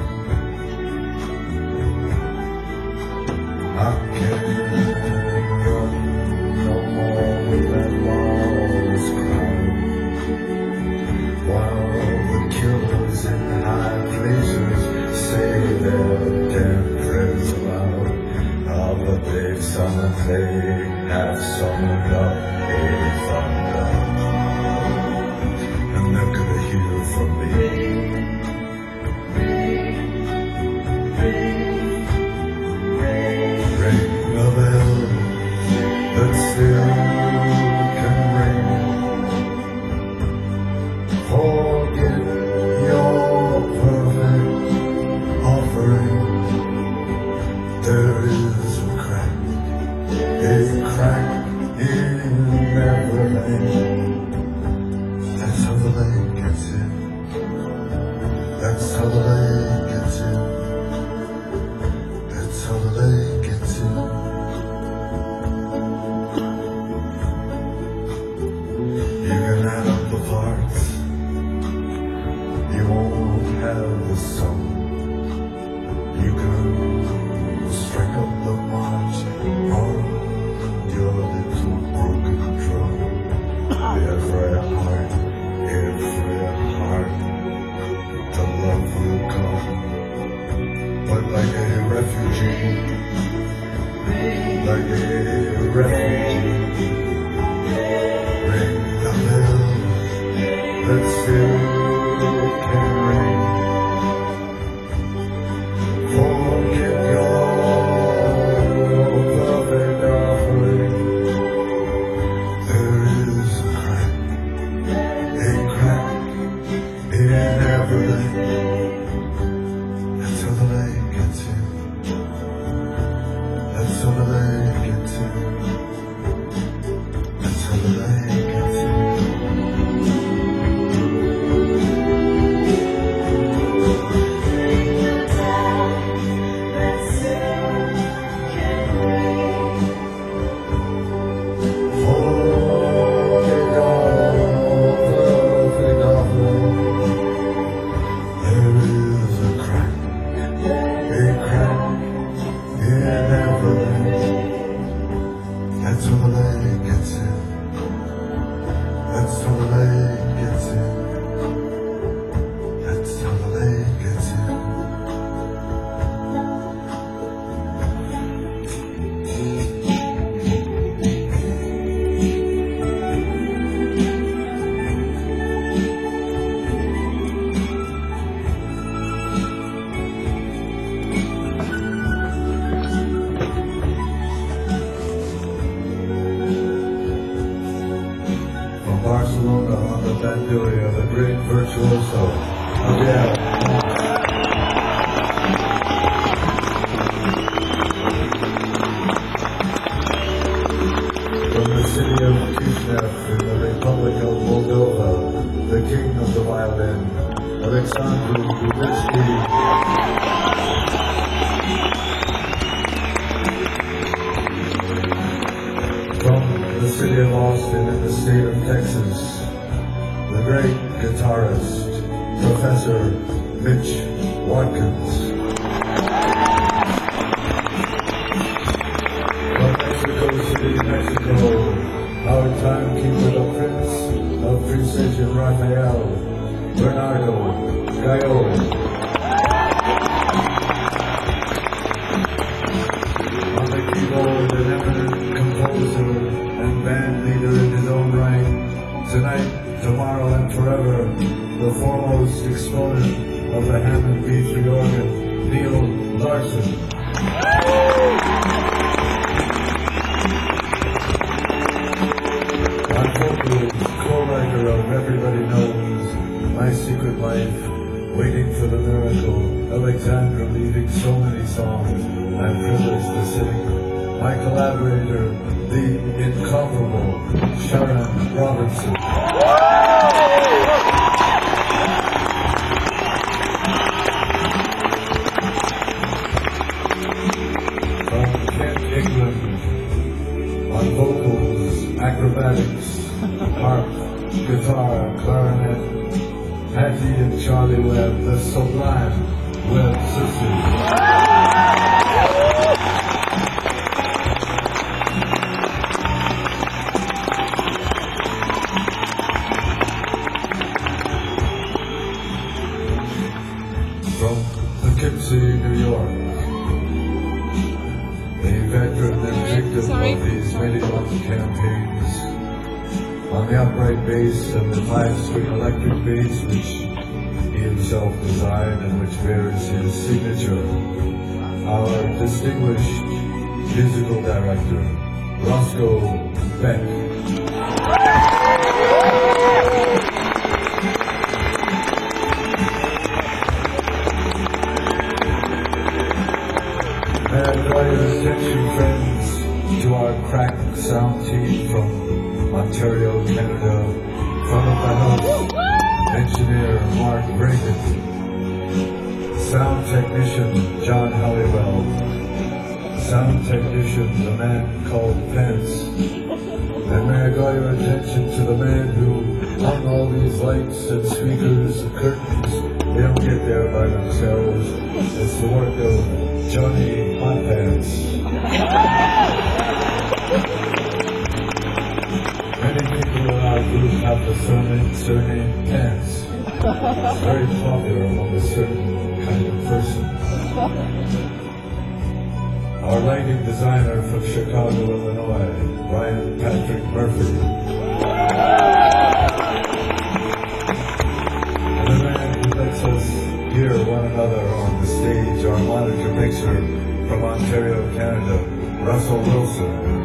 I can't run no more with that lawless crowd. While the killers in high places say their dead friends aloud. Ah, but they've summoned, they have summoned up a thunder. And they're gonna hear from me. Ring the bell that still can ring. Forget your perfect offering. There is a crack, a crack in everything. That's how the light gets in. That's how the light gets in. That's how the light gets in. like a refugee, like a refugee. Ring the bell that still can ring. Forget your perfect offering. There is a crack, a crack in everything. That's how the light gets in. That's how the light gets in. That's how the light gets in. Forget all perfect offering. There is a crack, a crack in everything. That's how the light gets in. That's how the light gets in. That's how the light gets in. From Barcelona on the Bandurria, the great virtuoso, Javier. From the city of Kishinev in the Republic of Moldova, the king of the violin, Alexandru Dubitsky. From the city of Austin in the state of Texas, the great guitarist, Professor Mitch Watkins. From Mexico City, Mexico, our timekeeper, the Prince of Precision, Rafael Bernardo Gallo. On the keyboard, an eminent composer and band leader in his own right. Tonight, tomorrow, and forever, the foremost exponent of the Hammond B three organ, Neil Larson. On vocals, co-writer of Everybody Knows, My Secret Life, Waiting for the Miracle, Alexandra leading so many songs I'm privileged to sing. My collaborator, the incomparable Sharon Robinson. From Kent, England, on vocals, acrobatics, harp, guitar, clarinet, Hattie and Charlie Webb, the sublime Webb sisters. From Poughkeepsie, New York, a veteran and victim Sorry. of these many month campaigns, on the upright bass and the five-string electric bass which he himself designed and which bears his signature, our distinguished musical director, Roscoe Beck. And draw your attention, friends, to our crack sound team from Ontario, Canada, front of the house, engineer Mark Reagan, sound technician John Halliwell, sound technician the man called Pence, and may I draw your attention to the man who hung all these lights and speakers and curtains. They don't get there by themselves. It's the work of Johnny Hotpants. Many people in our group have the surname, surname Pants. It's very popular among a certain kind of person. Our lighting designer from Chicago, Illinois, Brian Patrick Murphy. And the man who lets us hear one another on the stage, our monitor mixer from Ontario, Canada, Russell Wilson.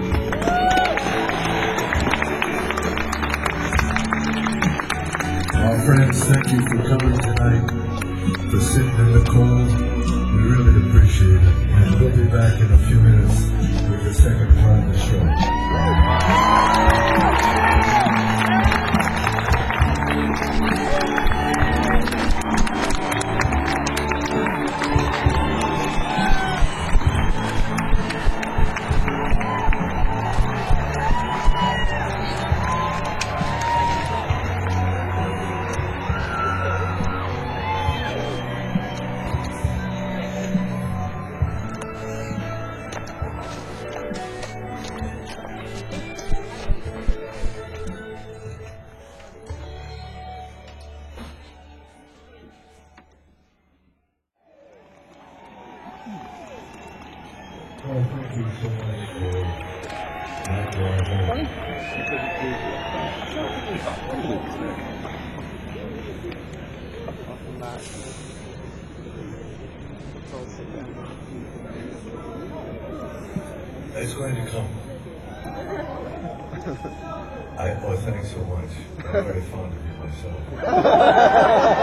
Our friends, thank you for coming tonight, for sitting in the cold. We really appreciate it. And we'll be back in a few minutes with the second part of the show. Oh, thank you so much for that drive. It's going to come. I, oh, thanks so much. I'm very fond of you myself.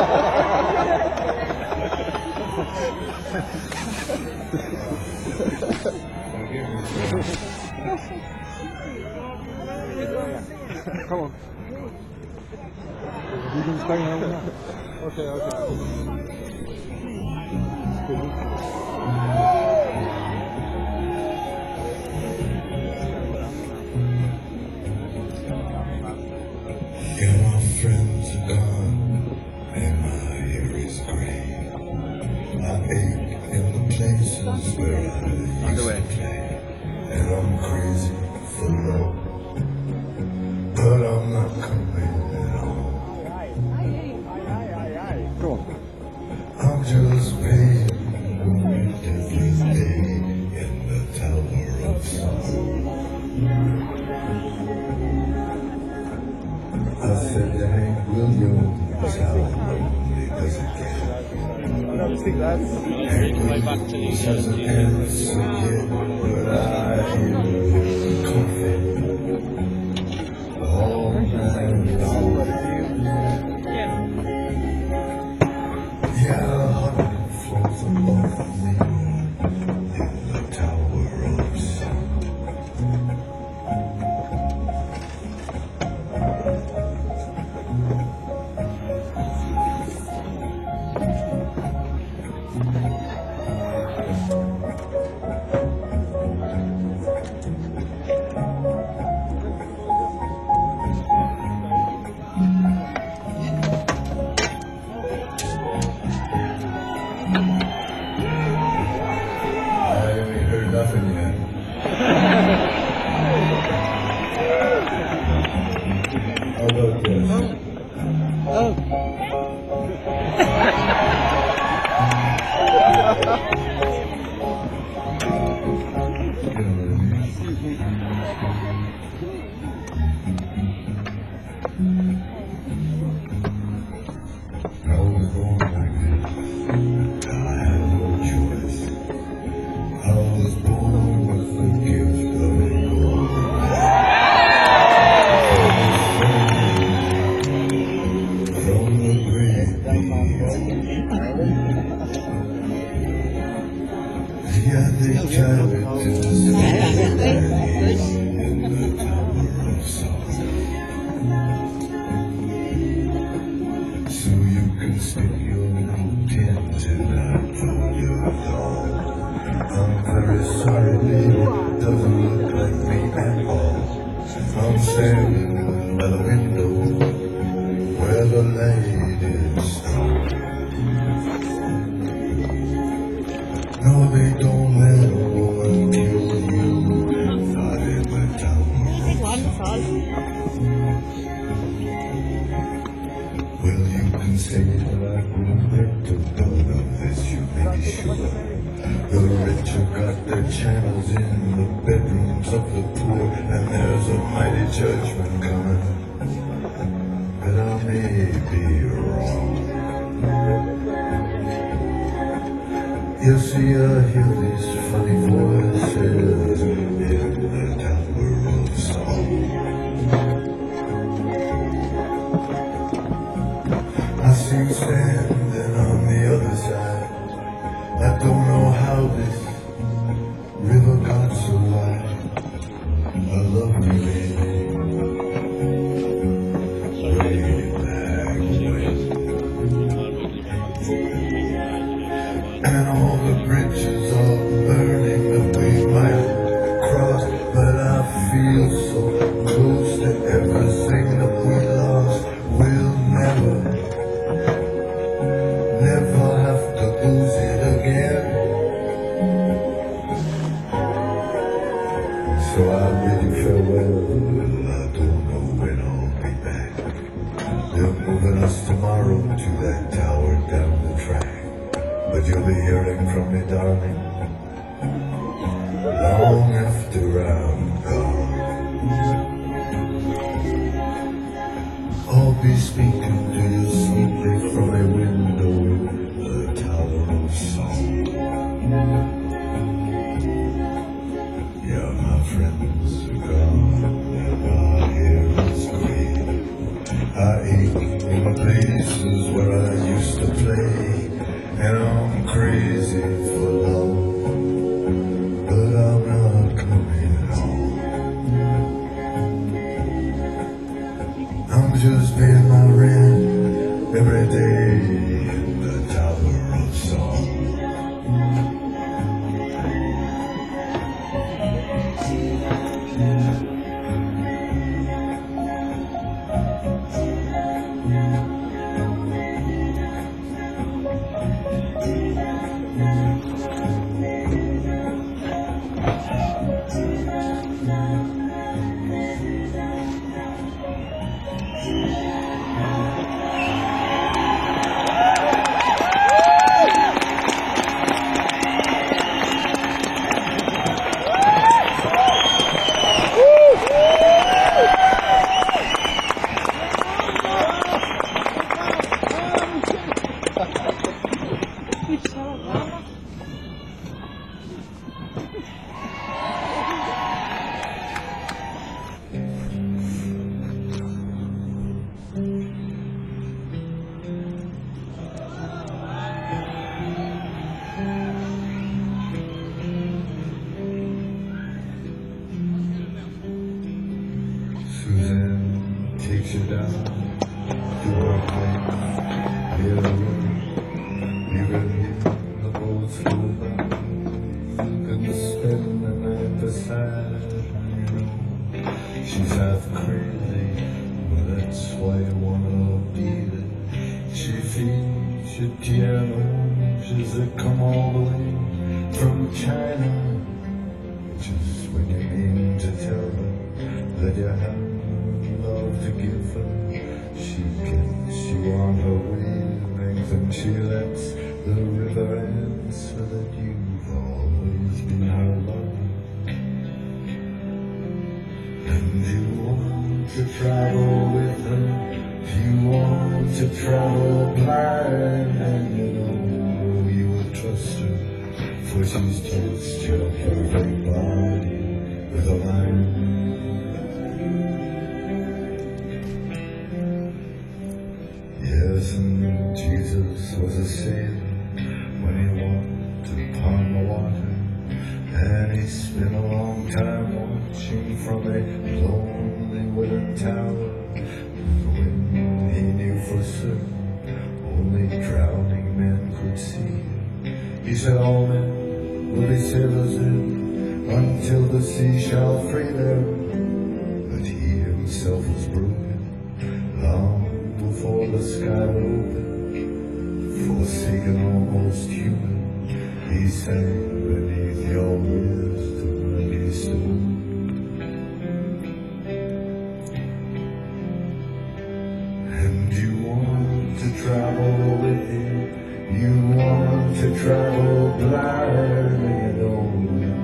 Come on. You can stay home now. Okay, okay. And my friends are gone, and my hair is gray. I ache in the places where I used to play, and I'm crazy for love. But I'm not coming at all. Come on. I'm just paying rent every day in the Tower of Song. I said to Hank Williams, how lonely does it get? I don't think that's... Hank Williams hasn't answered yet, but I hear his coffee. All night long. Yeah, a hundred floors above me in the Tower of Song. Nothing yet. How about this? Oh. I was born like this. I had no choice. I was born with the gift of it. From the great yeah, they carried to the in the Tower of Song. So you can stick your little tin tonight on your door. I'm very sorry, baby, it doesn't look like me at all. I'm standing by the window where the light is strong. No, they don't let a woman kill you, not in the Tower of Song. Well, you can say that I will let the blood of this, you may be sure. their channels in the bedrooms of the poor, and there's a mighty judgment coming. But I may be wrong. You see, I hear these funny voices in the Tower of Song. I see you standing on the other side. I don't know how this river got so wide. I love you, lady. Way back when. And all the bridges are burning that we might cross, but I feel so close to everything that we lost. We'll never, never have to lose it again. So I bid you farewell. I don't know when I'll be back. They're moving us tomorrow to that tower down the track. But you'll be hearing from me, darling, long after I'm gone. I'll be speaking to you sweetly from a window in the Tower of Song. Yeah, my friends are gone, and my hair is gray. I ache in the places where I used to play. And I'm crazy for love, but I'm not coming home. I'm just paying my rent every day in the Tower of Song. Suzanne takes you down to her place. Near the room, you can hear the boats go by. You can spend the night beside her, you know. She's half crazy, but that's why you wanna be there. She feeds you tiaras that come all the way from China. Just when you mean to tell her that you have love to give her, she gets you on her wavelength and she lets the river answer that you've always been her love. And you want to travel with her, you want to travel blind, and you know you will trust her, for she's just your perfect body with a line. Yes, and Jesus was a sailor when he walked upon the water, and he spent a long time watching from a lonely wooden tower. When he knew for certain only drowning men could see, he said all men will be sailors then until the sea shall free them. But he himself was broken long before the sky opened. Forsaken, almost human, he sank beneath your wisdom and he stood. And you want to travel with him, you want to travel blind, and you know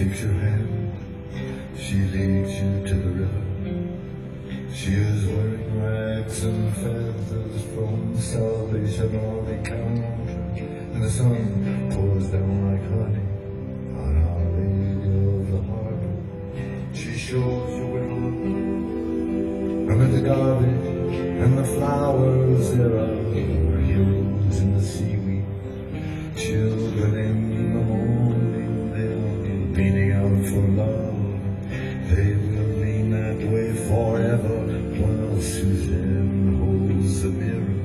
takes your hand, she leads you to the river. She is wearing rags and feathers from Salvation Army County, and the sun pours down like honey on Our Lady of the Harbor. She shows you where to look. Amid the garbage and the flowers, there are heroes in the seaweed, children in the morning, they'll be beating out for love. They will remain that way forever while Suzanne holds the mirror.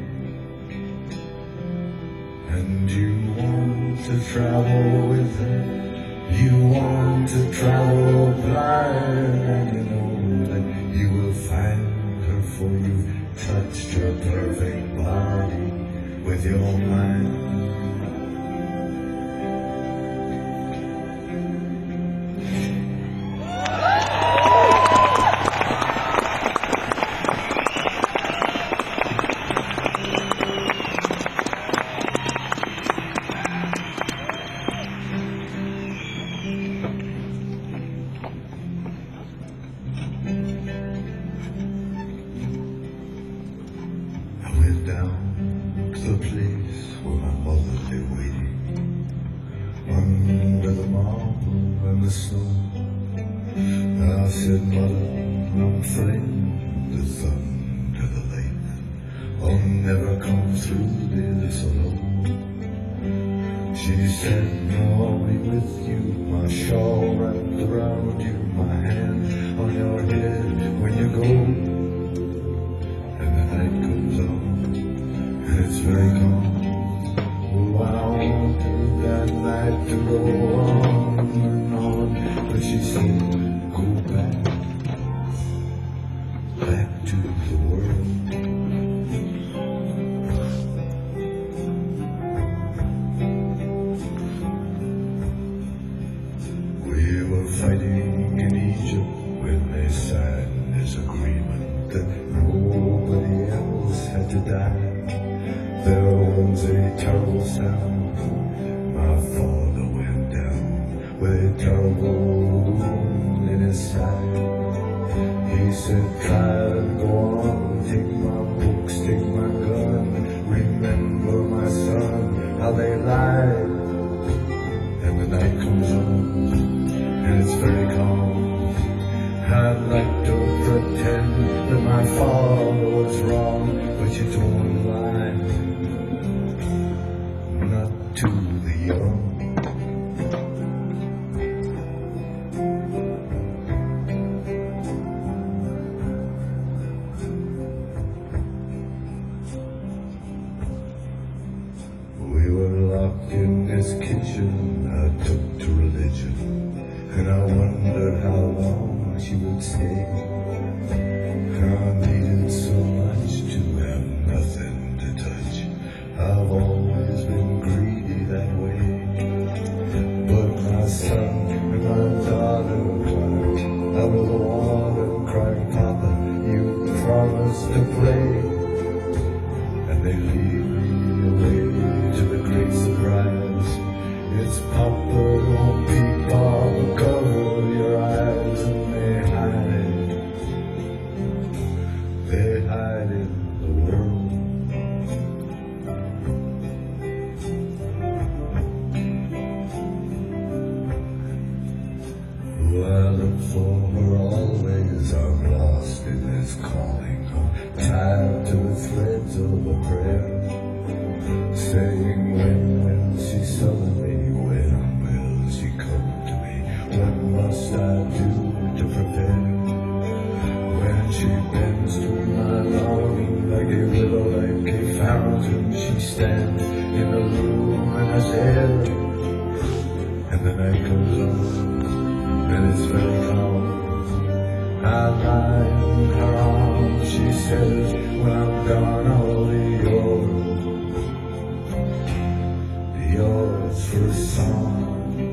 And you want to travel with her, you want to travel blind, and you know that you will find her, for you've touched her perfect body with your mind. Down to the place where my mother lay waiting, under the marble and the snow. I said, Mother, I'm afraid the thunder, the lake, I'll never come through this alone. She said, no, I'll be with you, my shawl wrapped around you, my hand on your head when you go. And the night comes on, it's very calm. Oh, I wanted that night to go on and on, but she said, go back, back to the world. We were fighting in Egypt when they signed this agreement that nobody else had to die. There was a terrible sound. My father went down with a terrible wound in his side. He said, try to go on, take my books, take my gun, remember my son, how they lied. And the night comes on, and it's very calm. I'd like to pretend that my father was wrong, but you don't lie. Not to the young. We were locked in this kitchen, I took to religion, and I wondered how long she would stay. I needed so much to have nothing to touch. I've always been greedy that way. But my son and my daughter climbed out of the water, crying, Papa, you promised to play. And they lead me away to the great surprise. It's Papa, don't peep, Papa, cover your eyes. And they hide, they hide in the world. I look for her always, I'm lost in this calling. I'm tied to the threads of a prayer, saying when will she summon me, when will she come to me, what must I do to prepare? When she bends to my longing like a river, like a fountain, she stands in the room and I stare, and the night comes on, and it's very calm. I lie in her arms, she says, when I'm gone I'll be yours, yours for a song.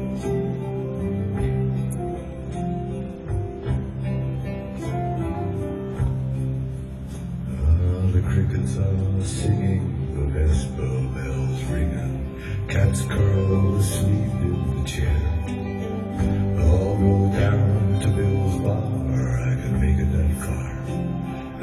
Uh, the crickets are singing, the vesper bells ringing, cats curl asleep in the chair.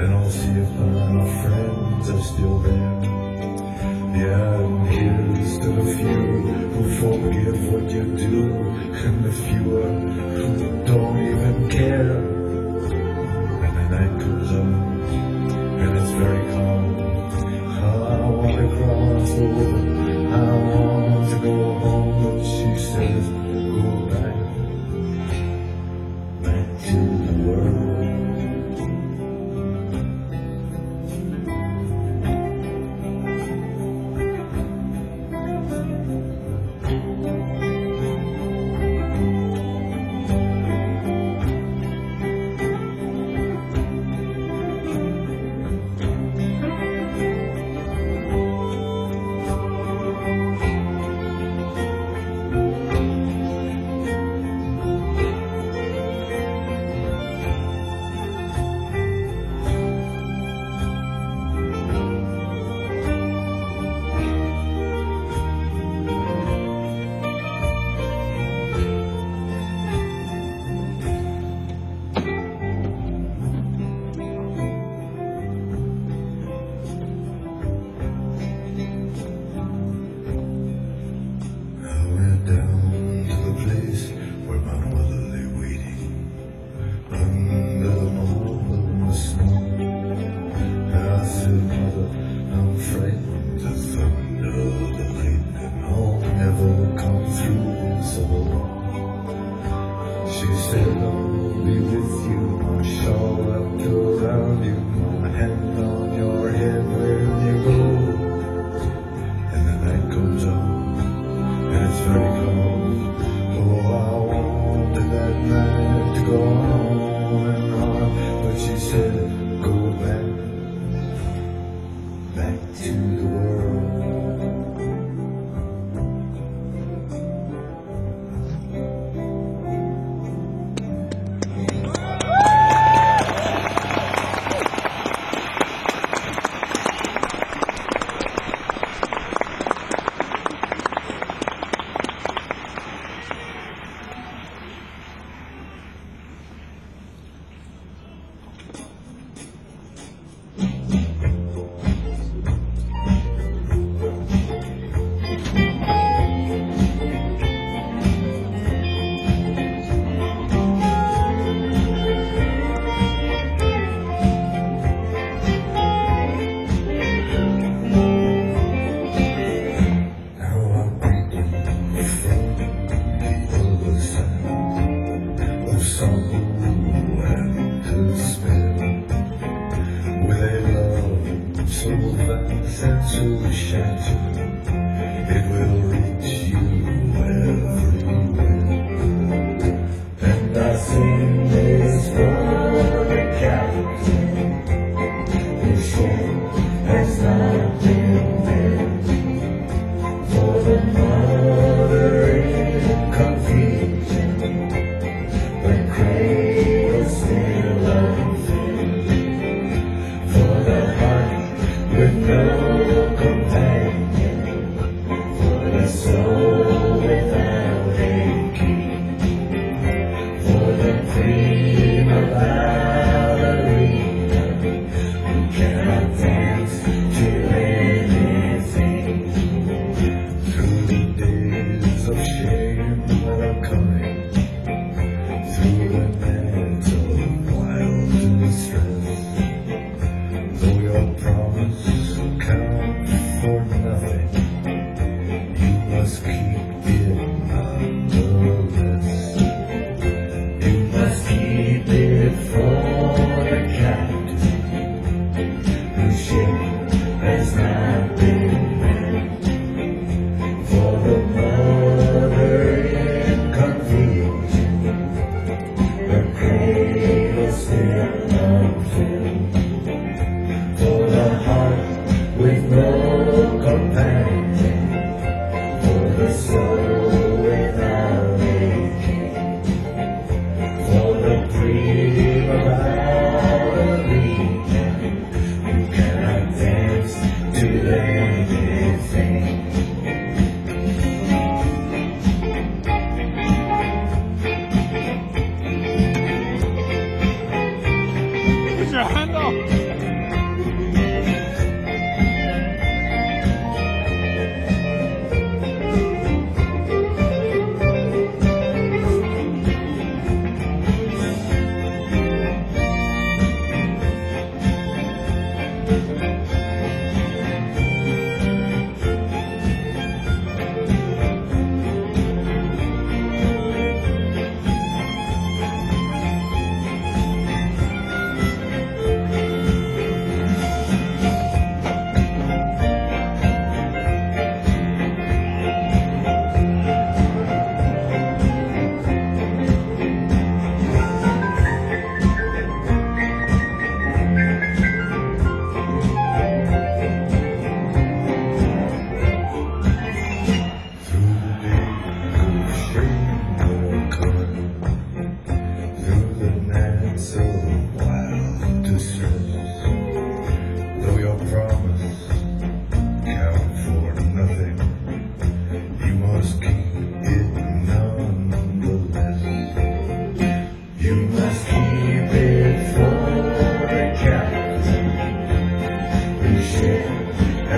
and I'll see if my friends are still there. Yeah, and here's to the few who forgive what you do, and the fewer who don't even care. And the night goes on, and it's very calm. I want to cross over, I want to go home, but she says, go back, back to the world. She said, I'll be with you, my shawl wrapped around you, my hand on your head when you go. And the night goes on, and it's very cold. Oh, I wanted that night to go on and on, but she said, go back, back to the world. It will reach you everywhere. And I sing this for the captain. His ship has not been built for the mother in confusion, but cradle still unfilled, for the heart with no companion, for the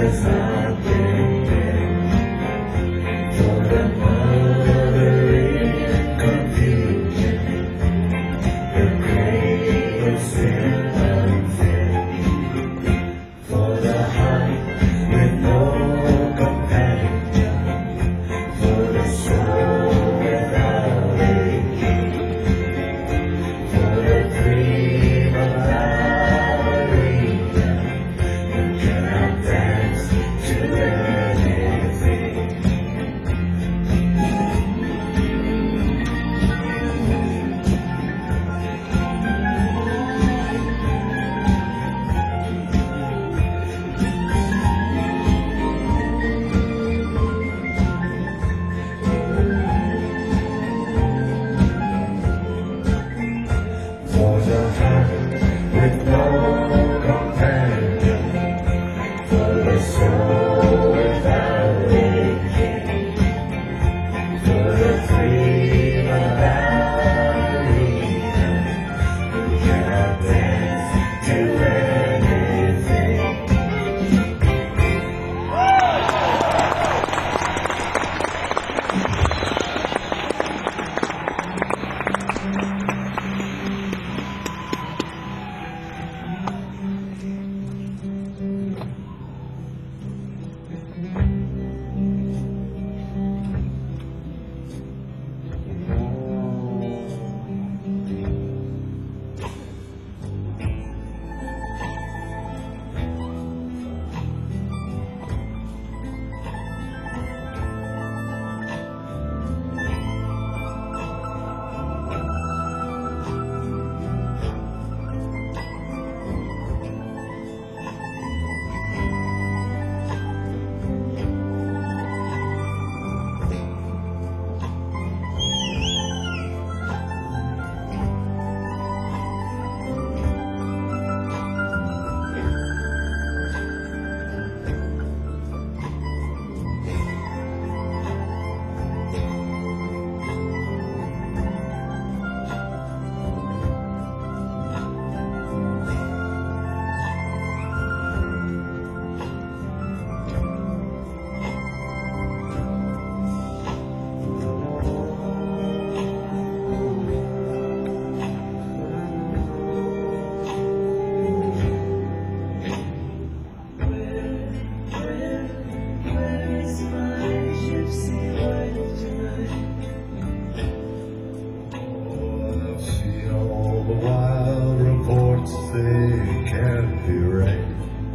There's nothing there for the motherly confusion, the great sympathy, for the heart with no companion, for the soul without a king, for the dream of ballerina who cannot dance to anything. For the heart with no companion, for the soul without a king, for the dream of ballerina who cannot dance to anything. Where is my gypsy wife tonight? Oh, see all the wild reports, they can't be right.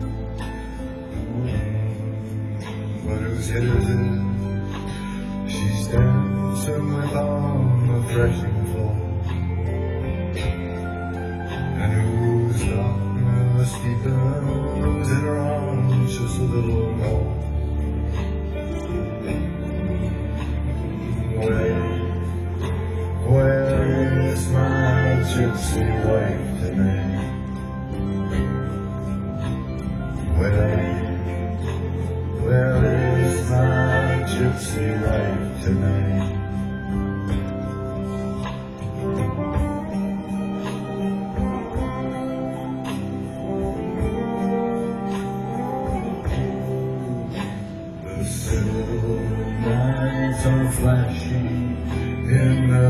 But whose hit is it? She's dancing with on the threshing floor. And whose darkness deepens in her arms just a little more. Where, where is my gypsy wife tonight? Where, where is my gypsy wife tonight? The silver lights are flashing in the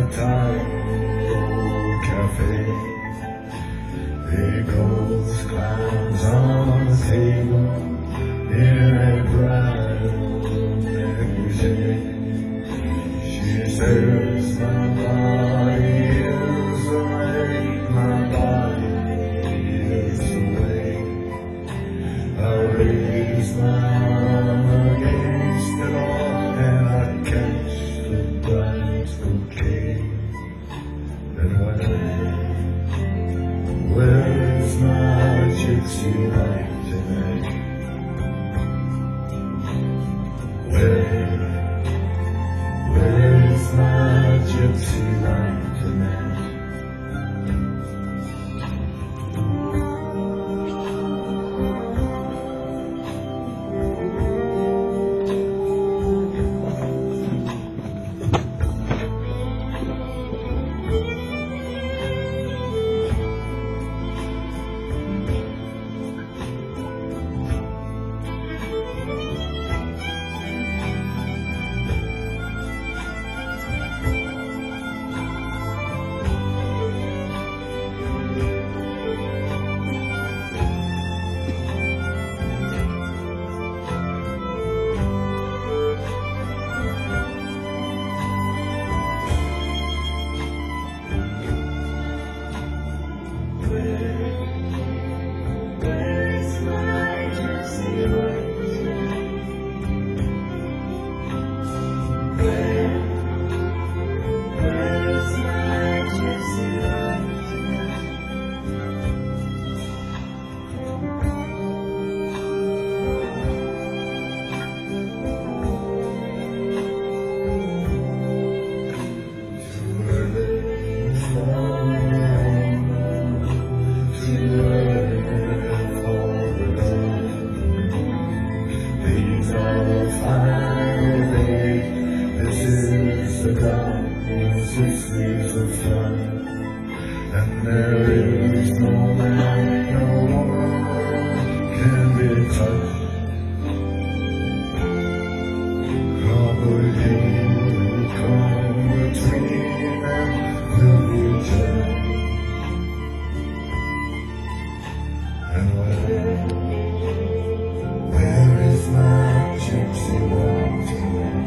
Taro Cafe. There goes clowns on the table in a bridal negligee. She says my body is awake, my body is awake. I raise my arm against it all and I catch the bright bouquet. And when where's my gypsy wife tonight? Where, where's my gypsy wife tonight? And where, where is my gypsy love tonight?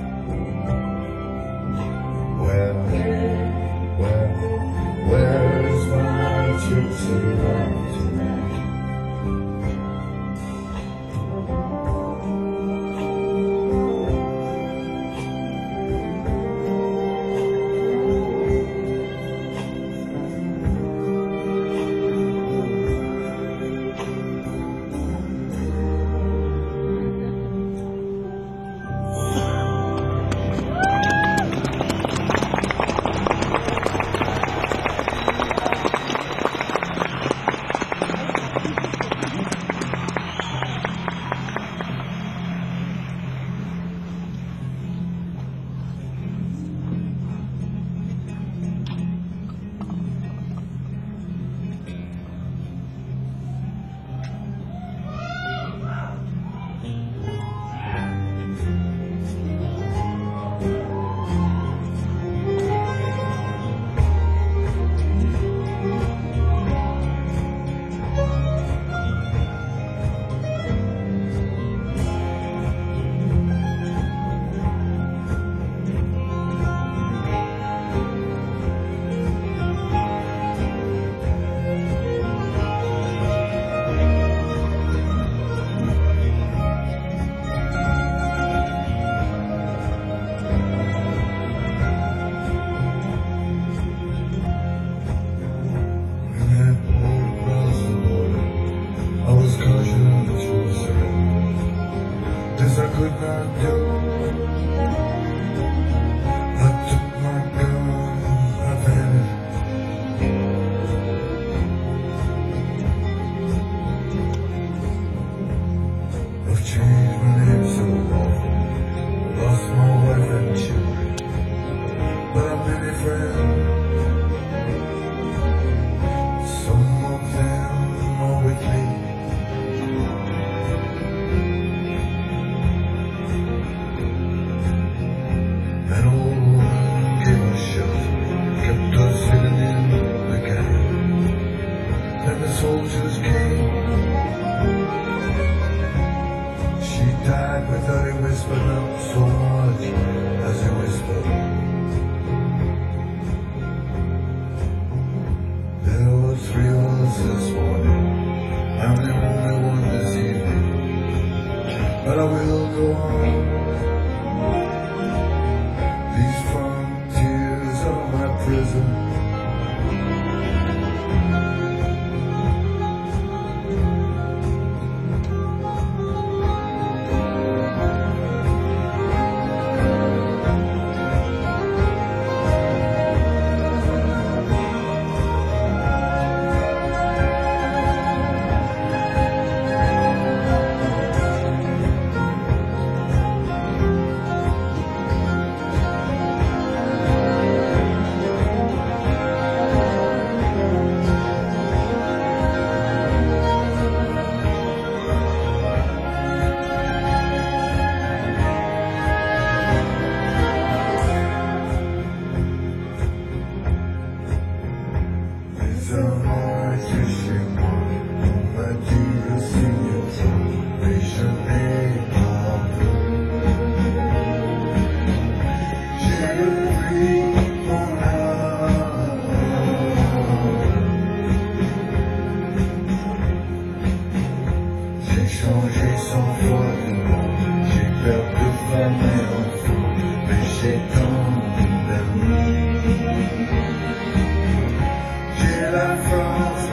Where, where, where is my gypsy love tonight? This I could not do. I took my gun, I vanished. I've changed my name so often, lost my wife and children, but I've many friends. Some of them are with me. An old woman gave us shelter, kept us hidden in the camp. Then the soldiers came. She died without a whisper, not so much as a whisper. There were three of us this morning. I'm the only one this evening, but I will go on. These frontiers are my prison. J'ai changé sans foi de nom, j'ai peur de femmes et enfants, mais j'ai tant d'amis. J'ai la France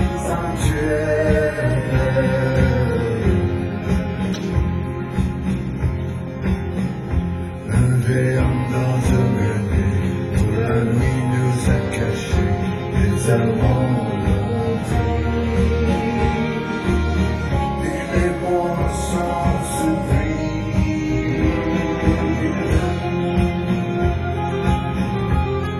sanctuaire, un véant dans un grenier, où la nuit nous a cachés, les Allemands l'ont dit. Sans souffrir,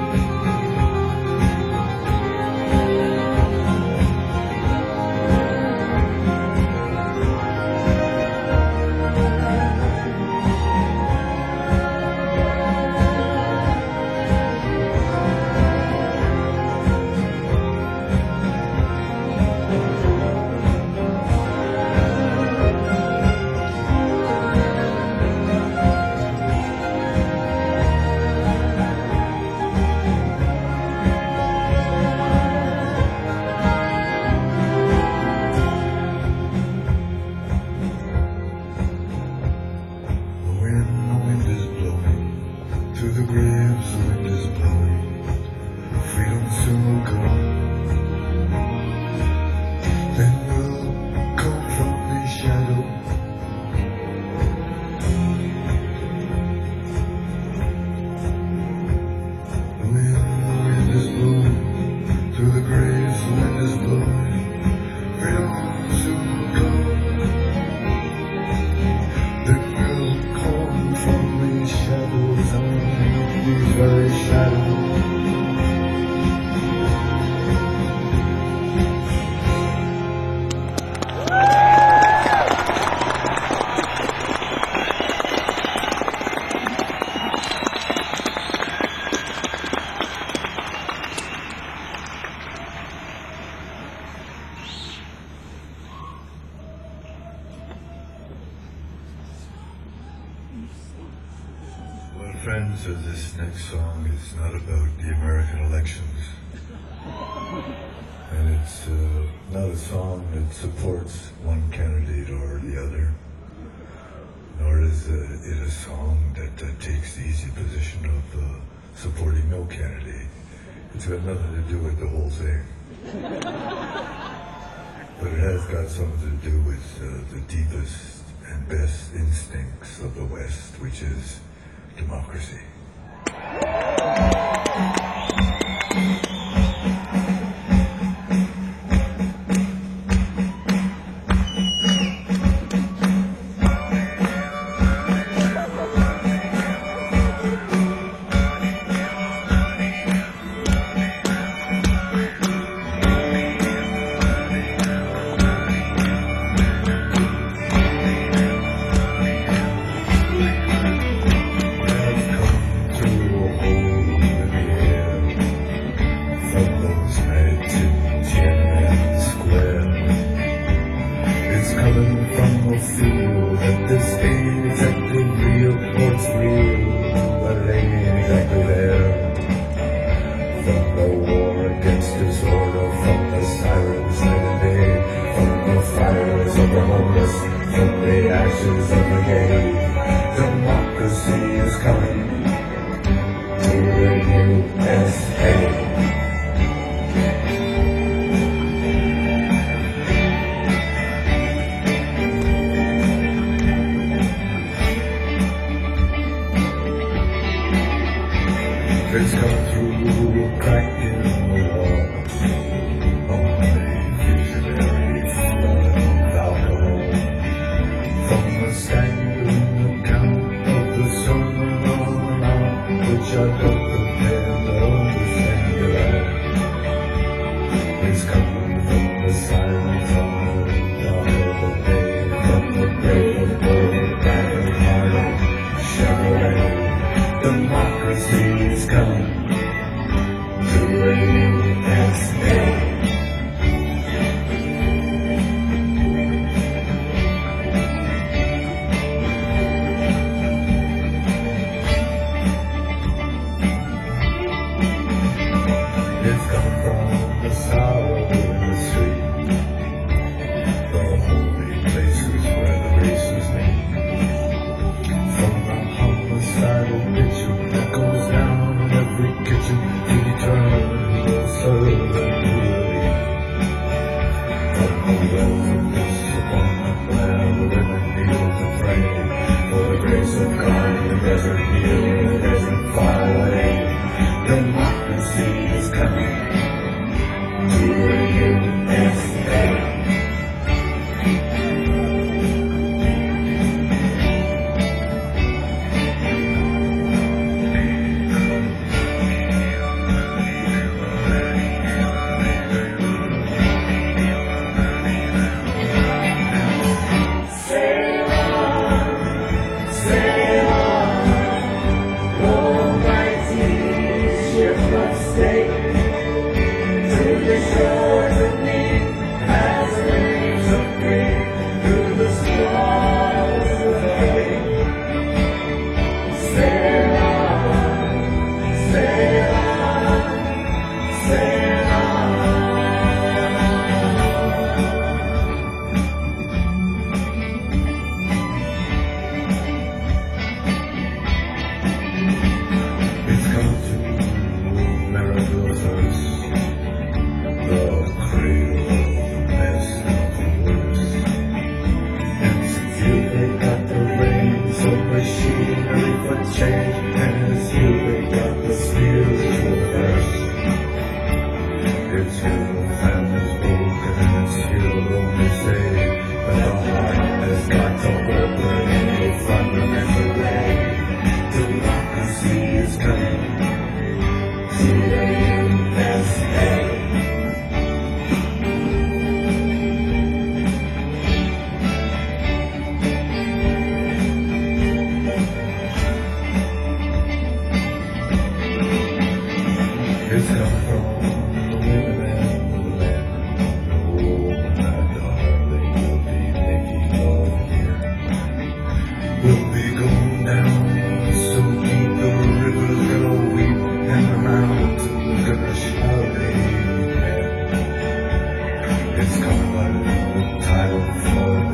friends, uh, this next song is not about the American elections. And it's uh, not a song that supports one candidate or the other, nor is uh, it a song that uh, takes the easy position of uh, supporting no candidate. It's got nothing to do with the whole thing. But it has got something to do with uh, the deepest and best instincts of the West, which is democracy. It's come through a crack in the wall. Only visionary flood of alcohol from the staggering account of the sun on out, which I don't pretend to understand at all. It's coming from the silence on the dark of the day, from the grave of gold, back and hard of Chevrolet. Democracy is coming to a U S A.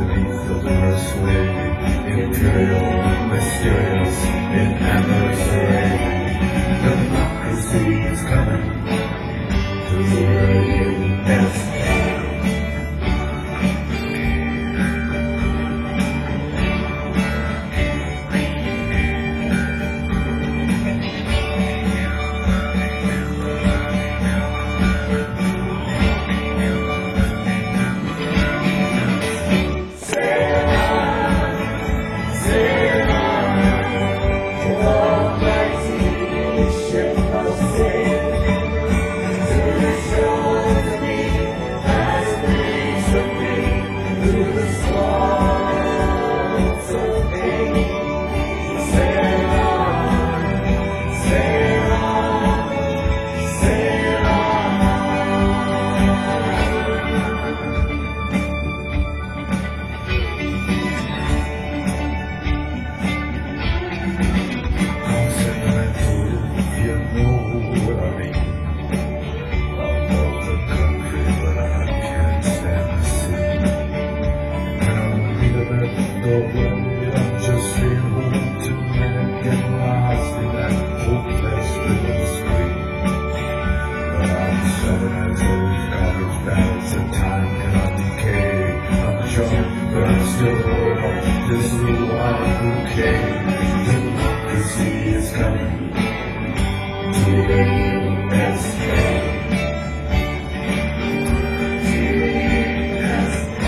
beneath the lunar sway, imperial, mysterious, in amorous array. Democracy is coming to the U S A. This new wild bouquet, democracy is coming to the U S A. To the U S A.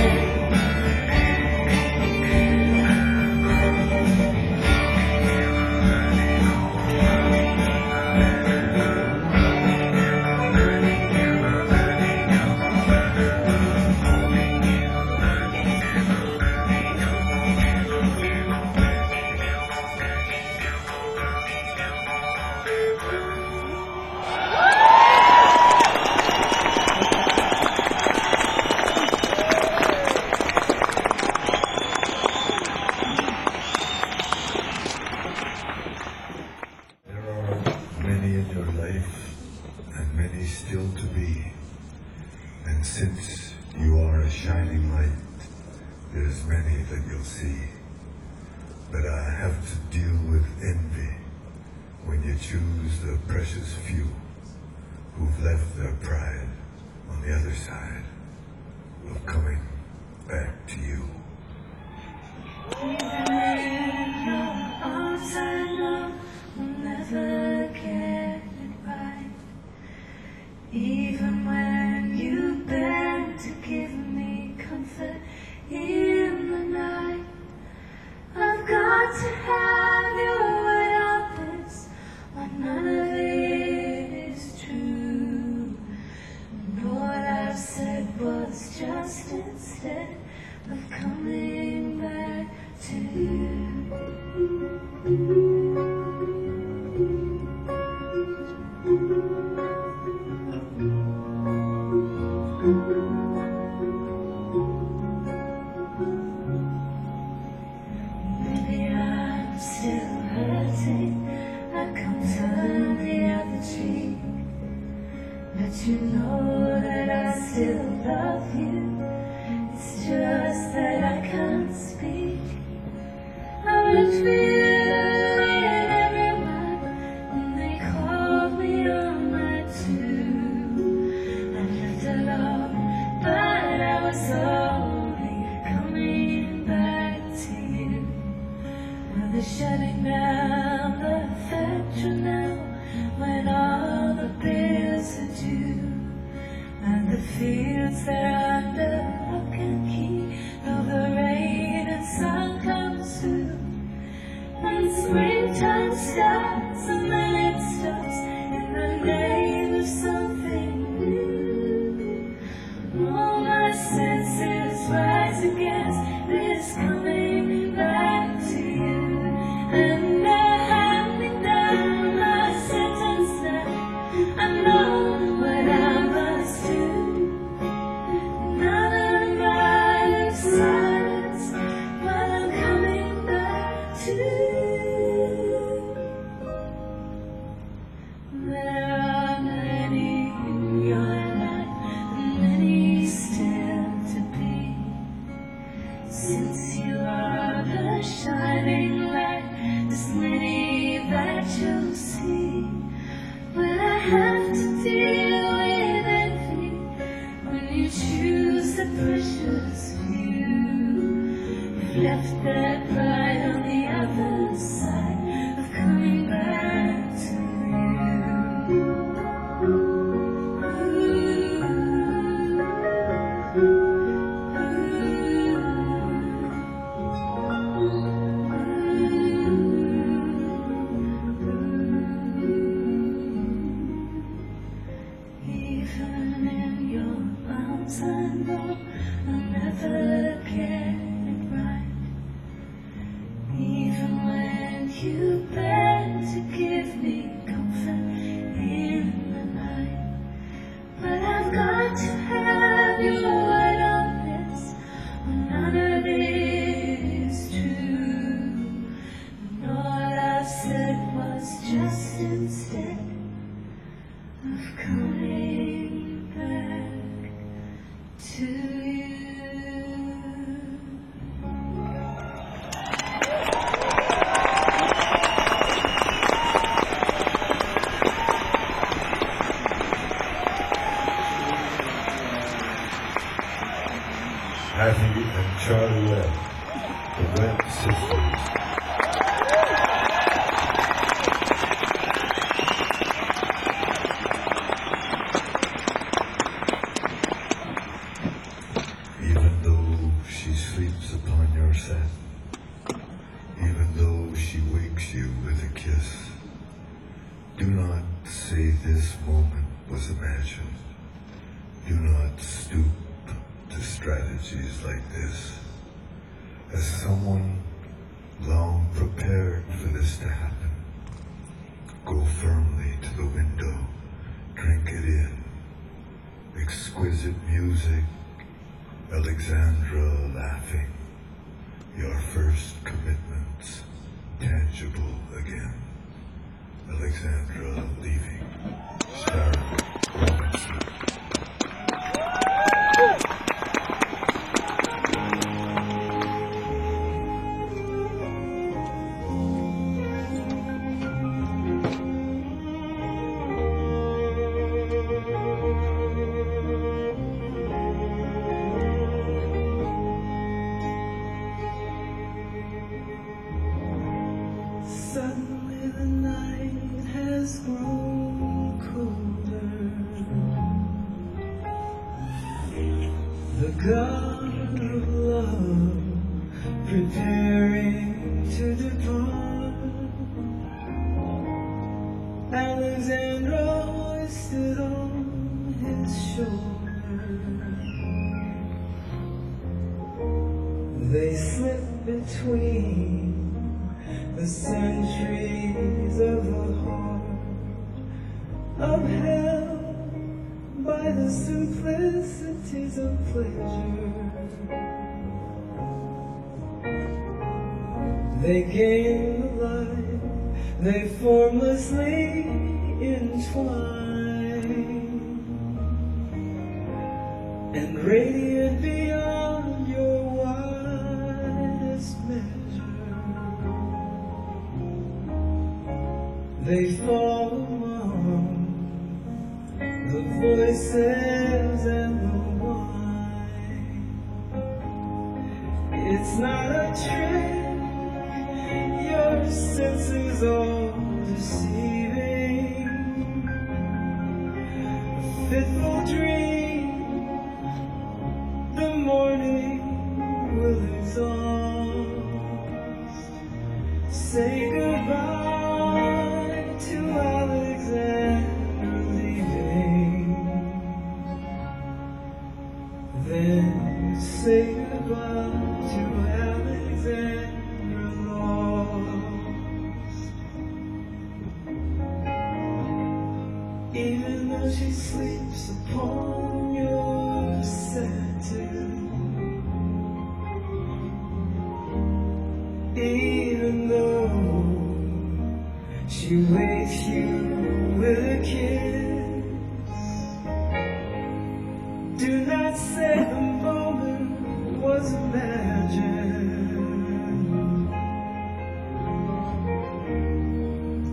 And many still to be. And since you are a shining light, there's many that you'll see. But I have to deal with envy when you choose the precious few who've left their pride on the other side of coming back to you. Even when you beg to give me comfort in the night, I've got to have your word on this, or none of it is true. And what I've said was just instead of coming back to you. Maybe I'm still hurting, I come turn the other cheek, but you know that I still love you. It's just that I can't speak. I reach for you and everyone when they call me on my tube. I lived alone, but I was only coming back to you. Well, they're shutting down the factory now when all the bills are due, and the fields they're under lock and key. Though the rain and sun comes through, and springtime starts and then it stops in the name of something new. All my senses rise against this coming back to you, and they're handing down my sentence now. I know what I must do. Another night of silence while I'm coming back to you. There are many in your life, and many still to be. since you are the shining light, there's many that you'll see. Will I have to deal with envy when you choose the precious few? You've left that pride on the other side of coming back to you. Even in your arms, I know I'll never get it right. Even when you beg to give me comfort in the night, but I've got to have your word on this, or none of it is true. And all I said was just instead of coming back to you. Hattie and Charlie Webb, the Webb sisters. Even though she sleeps upon your set, even though she wakes you with a kiss, do not say this moment was imagined. Do not stoop to strategies like this. As someone long prepared for this to happen, go firmly to the window, drink it in. Exquisite music, Alexandra laughing, your first commitments tangible again. Alexandra leaving, starring Robinson. Suddenly the night has grown colder. The god of love preparing to depart. Alexandra hoisted on his shoulder. They slip between the centuries of the heart, upheld by the simplicities of pleasure. They gain the light, they formlessly entwine, and radiant beyond your widest measure. They fall among the voices and the wine. It's not a trick, your senses all deceiving. A fitful dream, the morning will exhaust. Say goodbye to Alexandra leaving, then say goodbye to Alexandra lost. Even though she sleeps upon your satin, even though she wakes you with a kiss, do not say the moment was imagined.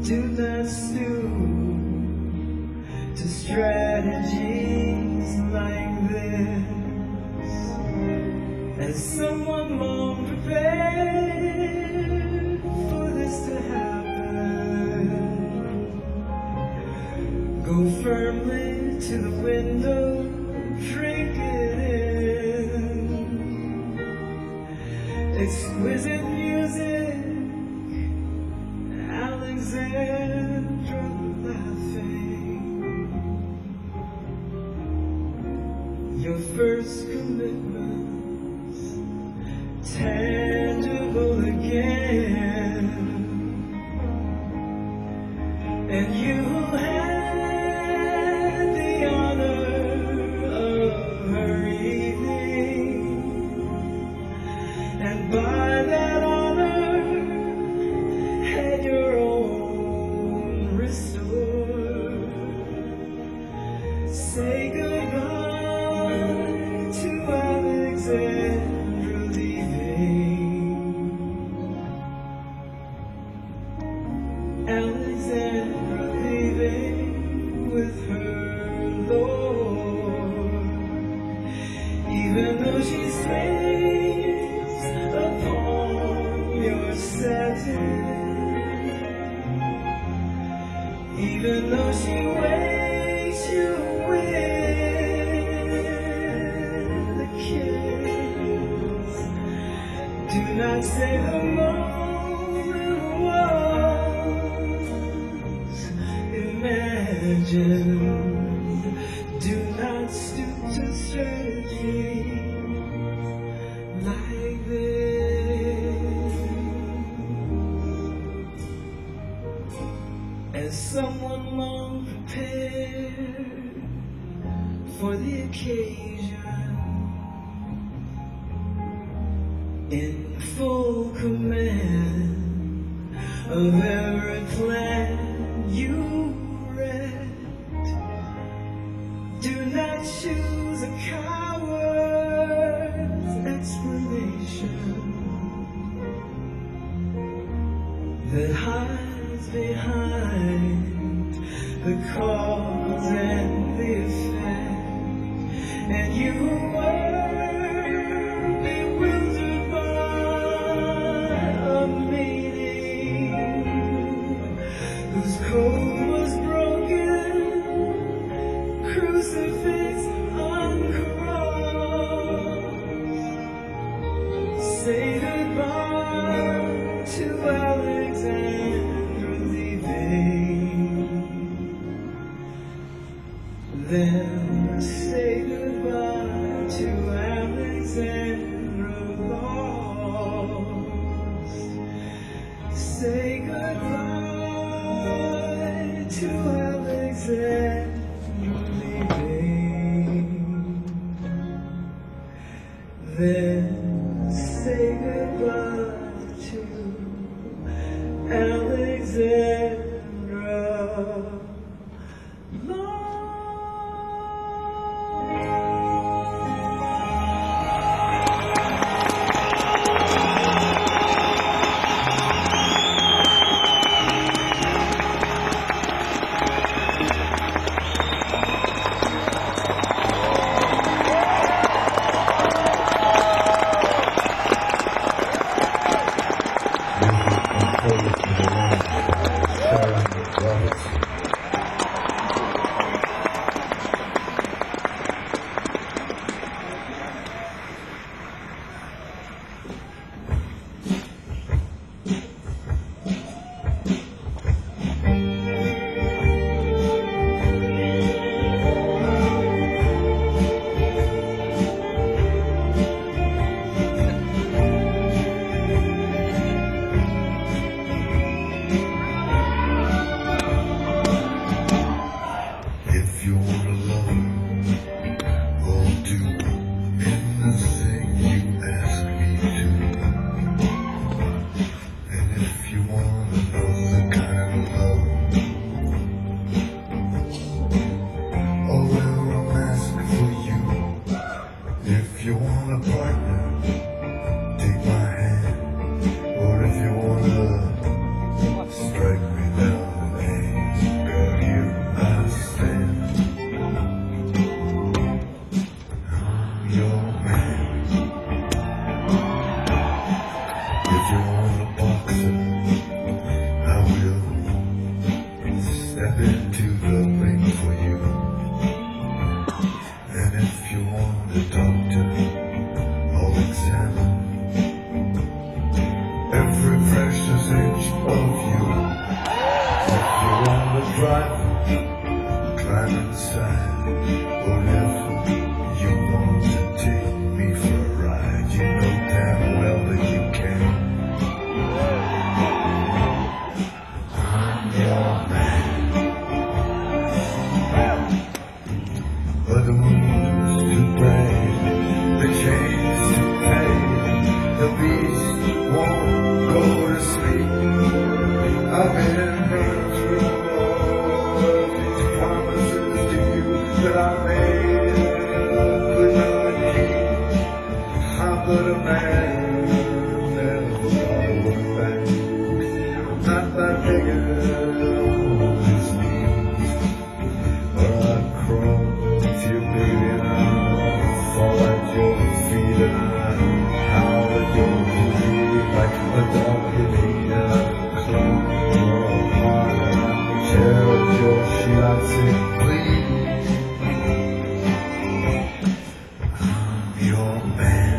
Do not stoop to strategies like this. As someone long prepared for this to happen, go firmly to the window, drink it in. Exquisite music, Alexandra laughing. Your first commitments tangible again, and you had the honor of her evening, and by that honor had your own restored. Say goodbye to Alexandra leaving. Alexandra leaving with her Lord, even though she sleeps upon your satin, even though she wakes you with a kiss. Do not say the moment was imagined. Do not stoop to strategy like this. As someone long prepared for the occasion, in full command of every plan you read, do not choose a coward's explanation that hides behind the cause and the effect, and you were bewildered by a meaning whose code was broken, crucifix uncrossed. Say goodbye to Alexandra leaving, then say goodbye to Alexandra lost. Say goodbye to Alexandra leaving, then say goodbye to Alexandra lost. If you're a lover, I'll do anything you ask me to. If you want a boxer, I will step into the ring for you. And if you want a doctor, I'll examine every precious inch of you. If you want a driver, climb inside. Or if you want to take me for a ride, you know damn well that you can. I'm your man. But the moon is too bright, the chains too tight, the beast won't go to sleep. I've been running through all of these promises to you that I made and could not keep. I'm but a man, never going back, not by begging on his knees, but I crawl to you, baby, and I'll fall at your feet, and I howl at your feet like a dog you need, and I climb your heart, and I tear at your sheet, I say, please, I'm your man.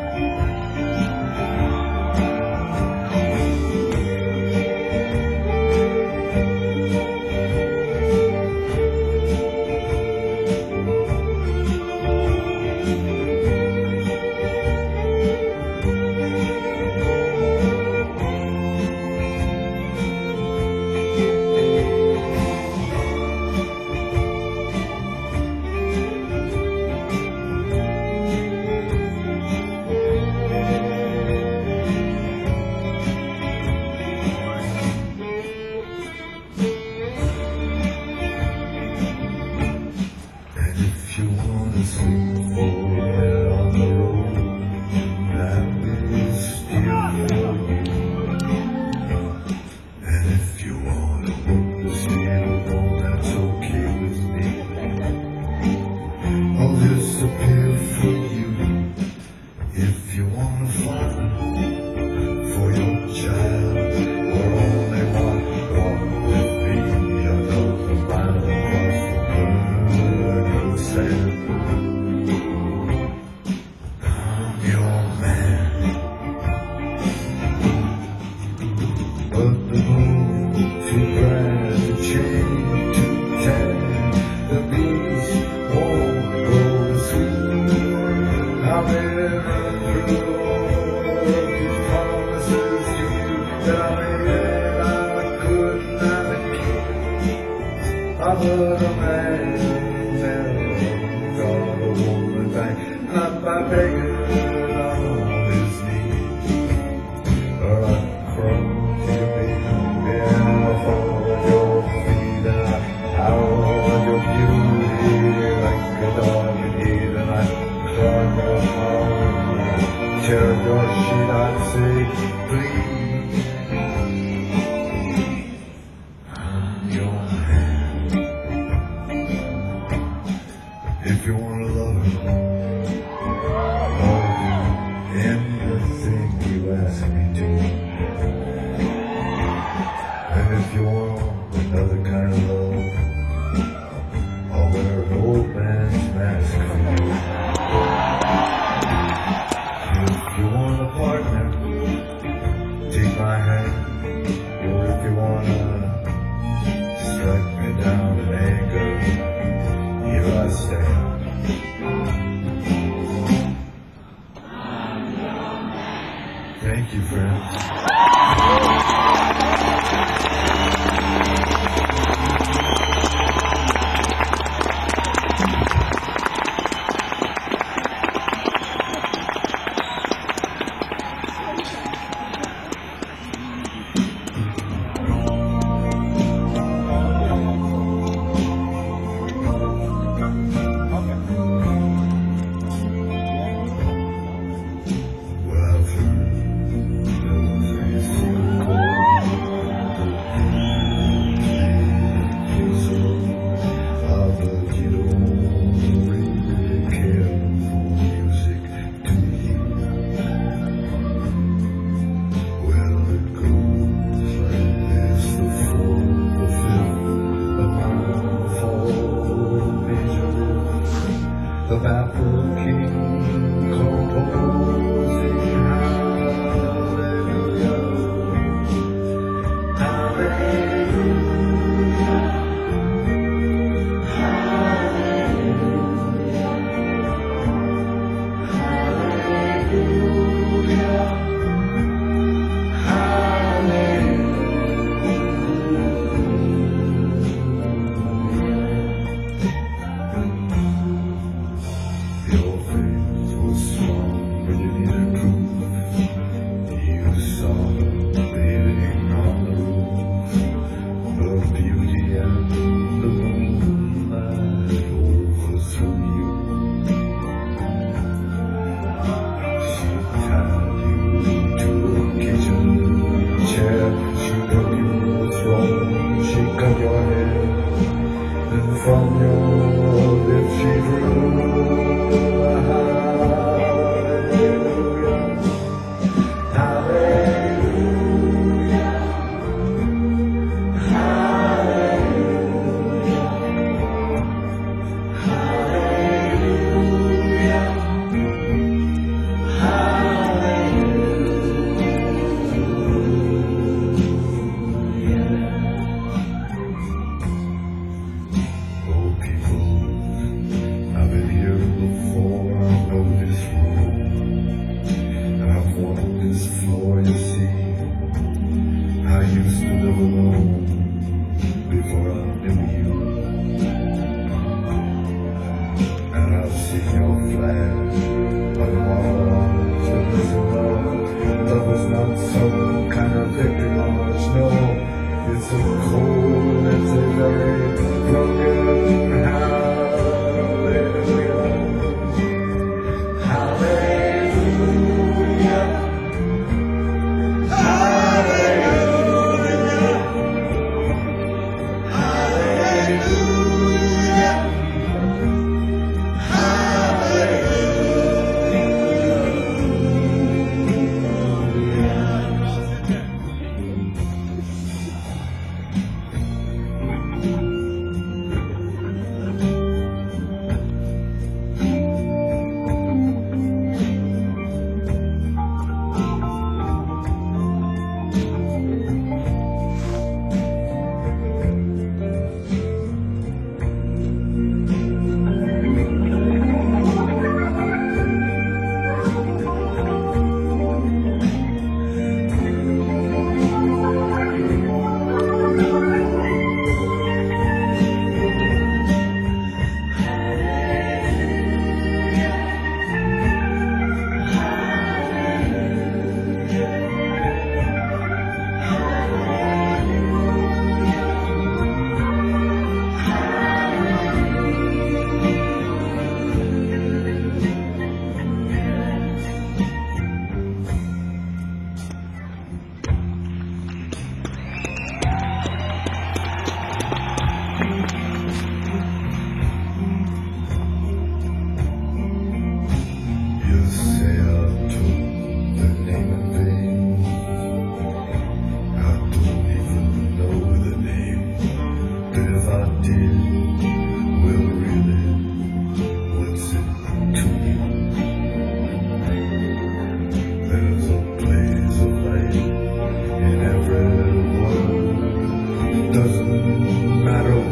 If you wanna sleep for a minute on the road, I will steal for you. And if you wanna work the steel, oh, that's okay with me. I'll disappear for you. If you wanna fight for your child, or only want to walk with me, another mile across the burning sand. I'm your man. But the moon too bright, the chain too tight, the beast won't go to sleep. I've been running through all of these promises to you that I made and I could not keep. I'm but a man, never got a woman back, not by begging on his knees, or I crawl to your baby, and I fall at your feet, and I howl at your beauty like a dog in heat, and I climb your heart, and I tear your sheet, I say, please, I'm your man. If you wanna love her, I'll do anything you ask me to. And if you want another kind of love, I'll wear an old man's mask for you. If you want a partner, take my hand. Or if you wanna strike me down in anger, here I stand. Thank you, friends. Well, I've heard those things so cold.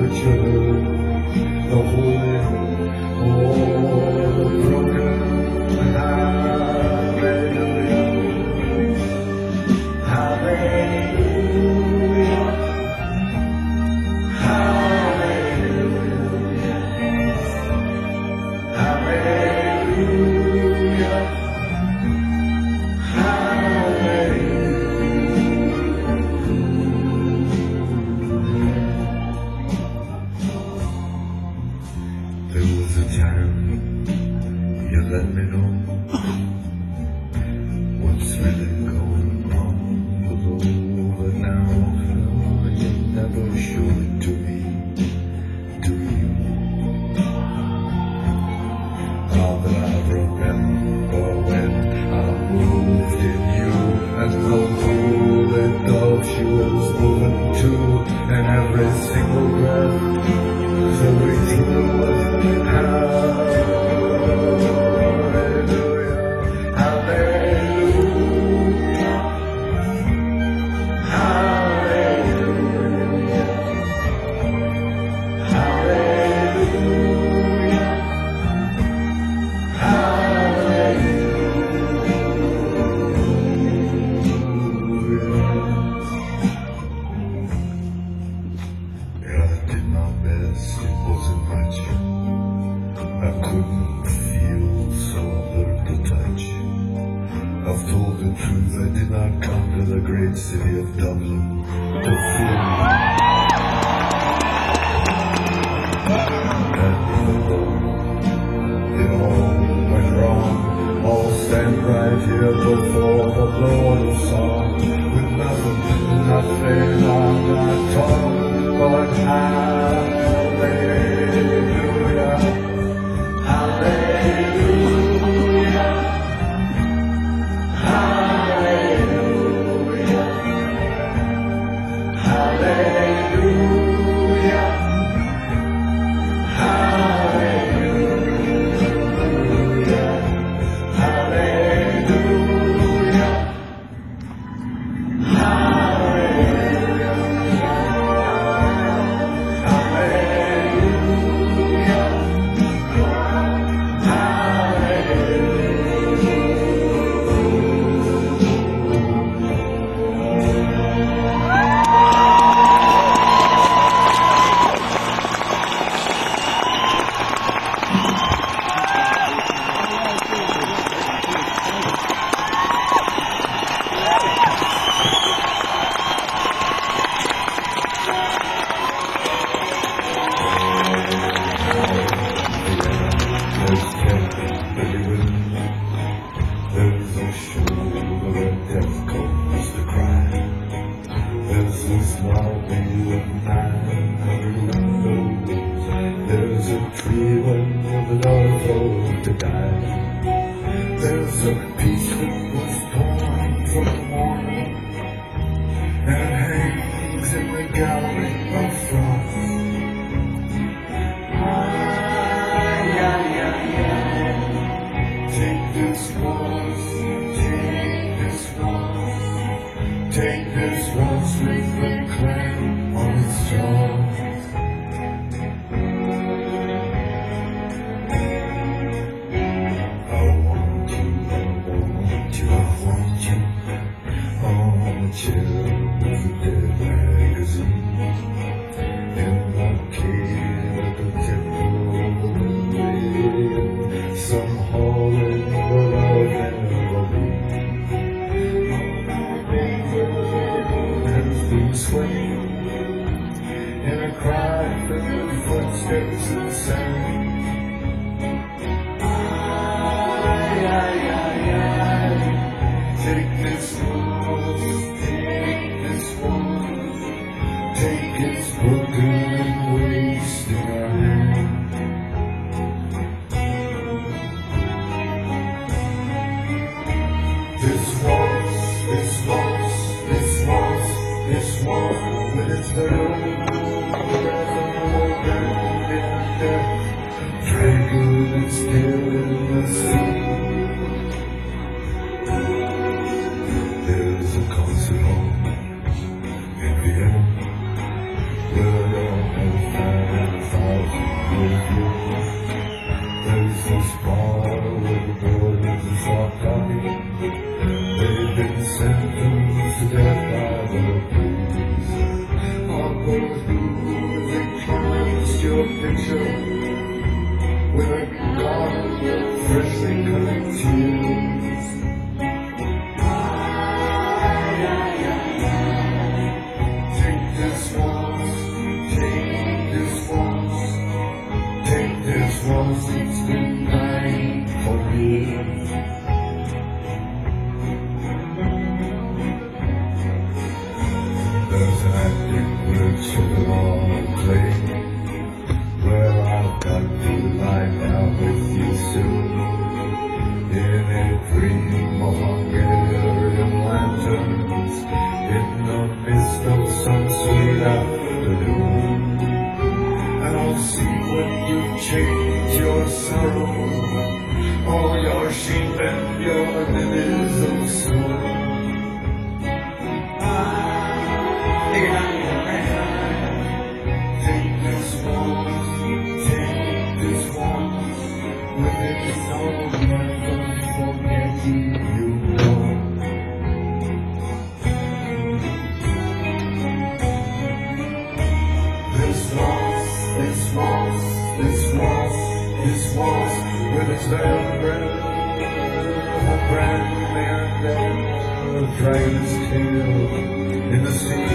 church, the holy or the broken. Hallelujah, hallelujah, hallelujah, hallelujah, hallelujah. There was a time you let me know what's really going on below, but now you never show it to me, do you? All that I remember when I moved in you, and the holy dove she was moving to, and every single breath so we true was hallelujah, hallelujah, hallelujah, hallelujah, hallelujah. Yeah, I did my best, it wasn't much. I couldn't feel, so I learned to touch. I've told the truth, I did not come to the great city of Dublin to fool. And even though it all went wrong, I'll stand right here before the Lord of Song with nothing, nothing on my tongue but hallelujah, hallelujah, hallelujah, hallelujah, hallelujah, hallelujah, There's Billy Williams. There's no shoulder where death comes to cry. There's this lobby with nine hundred windows. There's a tree when the love hope to die. There's a piece that was torn from the morning and it hangs in the gallery of frost. Take this waltz, take this waltz, take this waltz with the clam on its jaws. I want you, I want you, I want you, I want you with a dead magazine in the cave at the temple of the wind, some hall in the love never be. Has been swaying in a cry for the footsteps of sand. Ay, ay, ay, ay. Take this waltz, take this waltz, take its broken and wasting our hand. This waltz, this waltz, this waltz, this waltz with its venom, dragon and still in the sea. There's a concert hall in Vienna where all have found the breeze. I'll go through and cast your picture with a garden of freshly cut tears. Take this once, take this once, take this once, it's been night for me. There's an acting which of all play, where I've got to lie down with you soon. In a dream of Hungarian lanterns, in the midst of some sweet afternoon. And I'll see when you change your sorrow, all your sheep and your lilies of snow. Take this once, take this once, with it I'll never forget you, you know. This once, this once, this once, this once, with its very brand and a dragon's tail in the sea.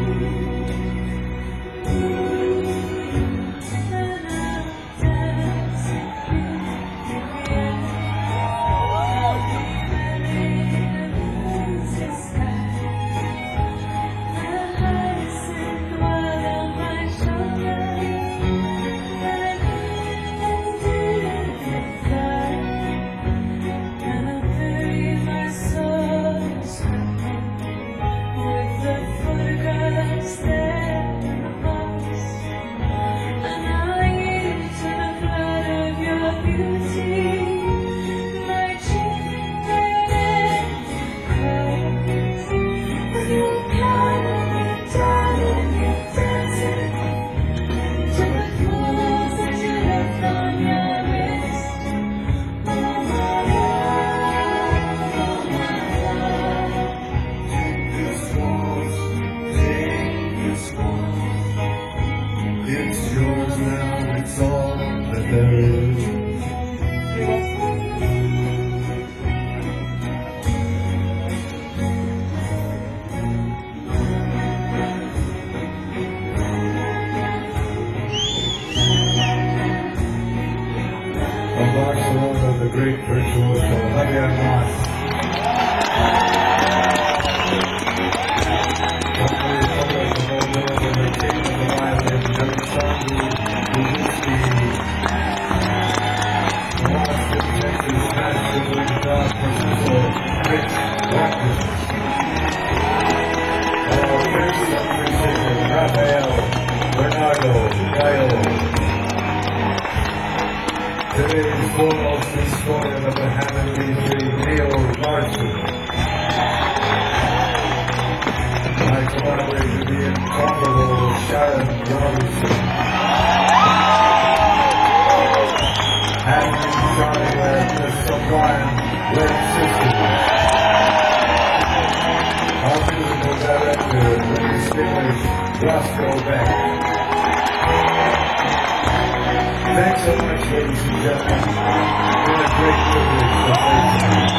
It's yours now, it's all that there is. From Barcelona, the great virtuoso Javier Mas. From the Republic of Moldova, the king of the violin, Alexandru Buzinski. From Austin, Texas, master of God, Professor Rich Watkins. Our first musician, Rafael Bernardo Gallo. Today's foremost historian of the Hammond Three, Neil Larson. My collaborator, the incomparable Sharon Robinson. Anthony Johnny and the sublime Red Sisters. Our musical director, the distinguished Roscoe Beck. Thanks so much, ladies and gentlemen. It's been a great privilege to play tonight.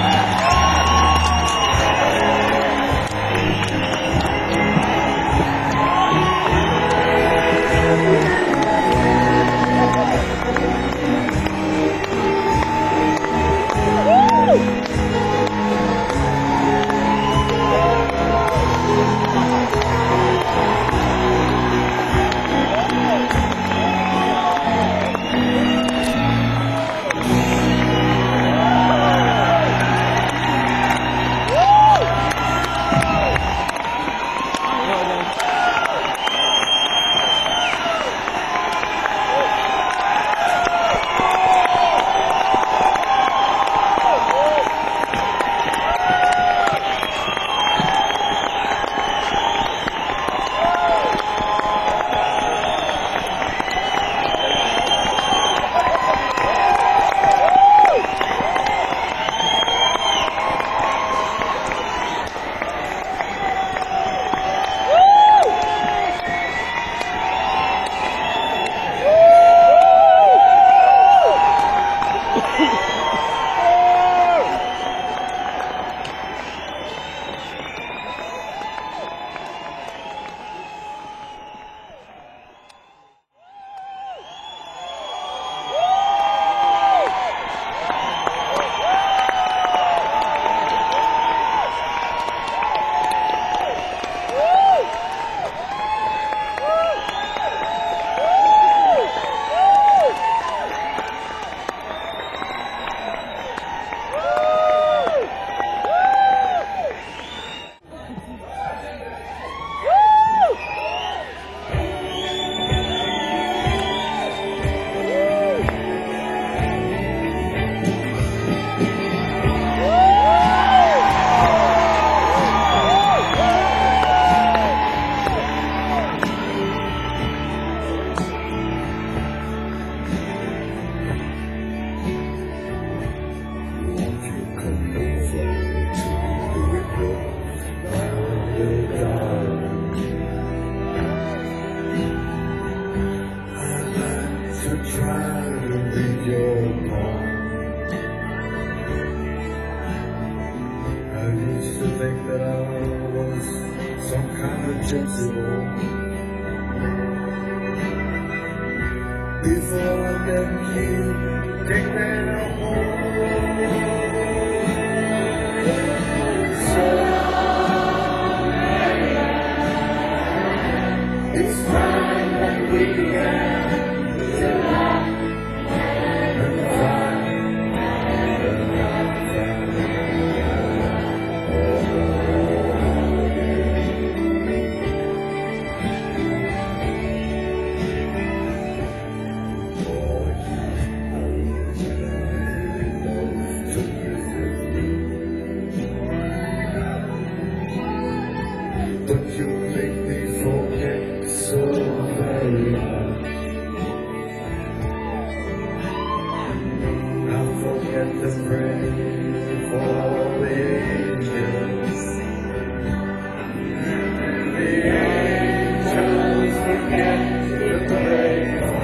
invincible. Before I met you, take that home. It's time that we began to laugh and cry and but you make me forget so very much. I forget the prayer for all the angels. The angels forget to pray for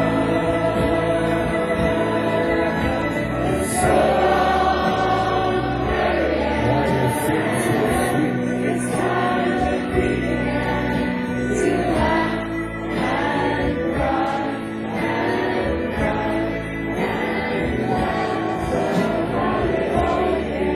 the song. Why you feel so sweet? It's time to begin to laugh and cry and cry and laugh so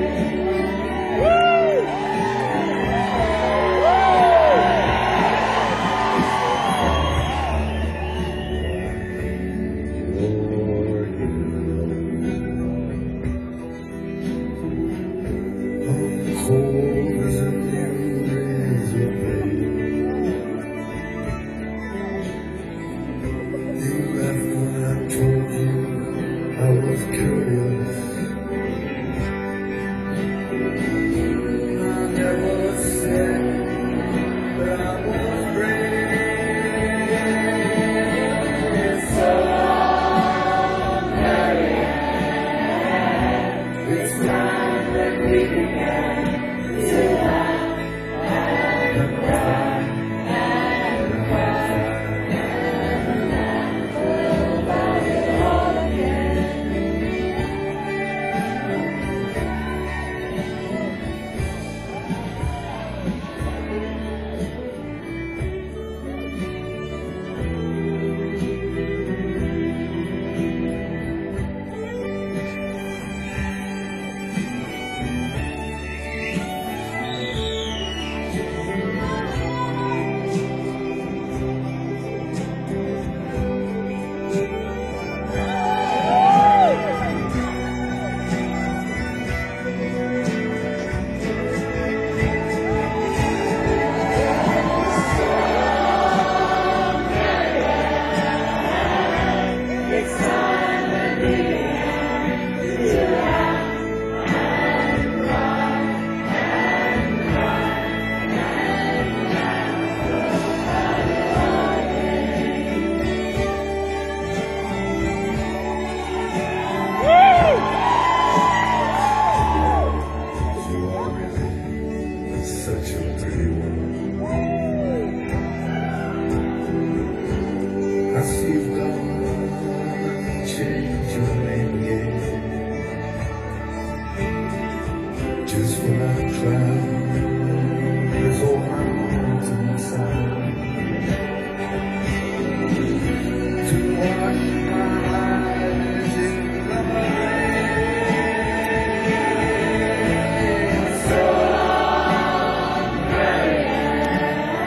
Just when I drown, there's all my mountain inside to wash my eyes in the rain. So long, Marianne.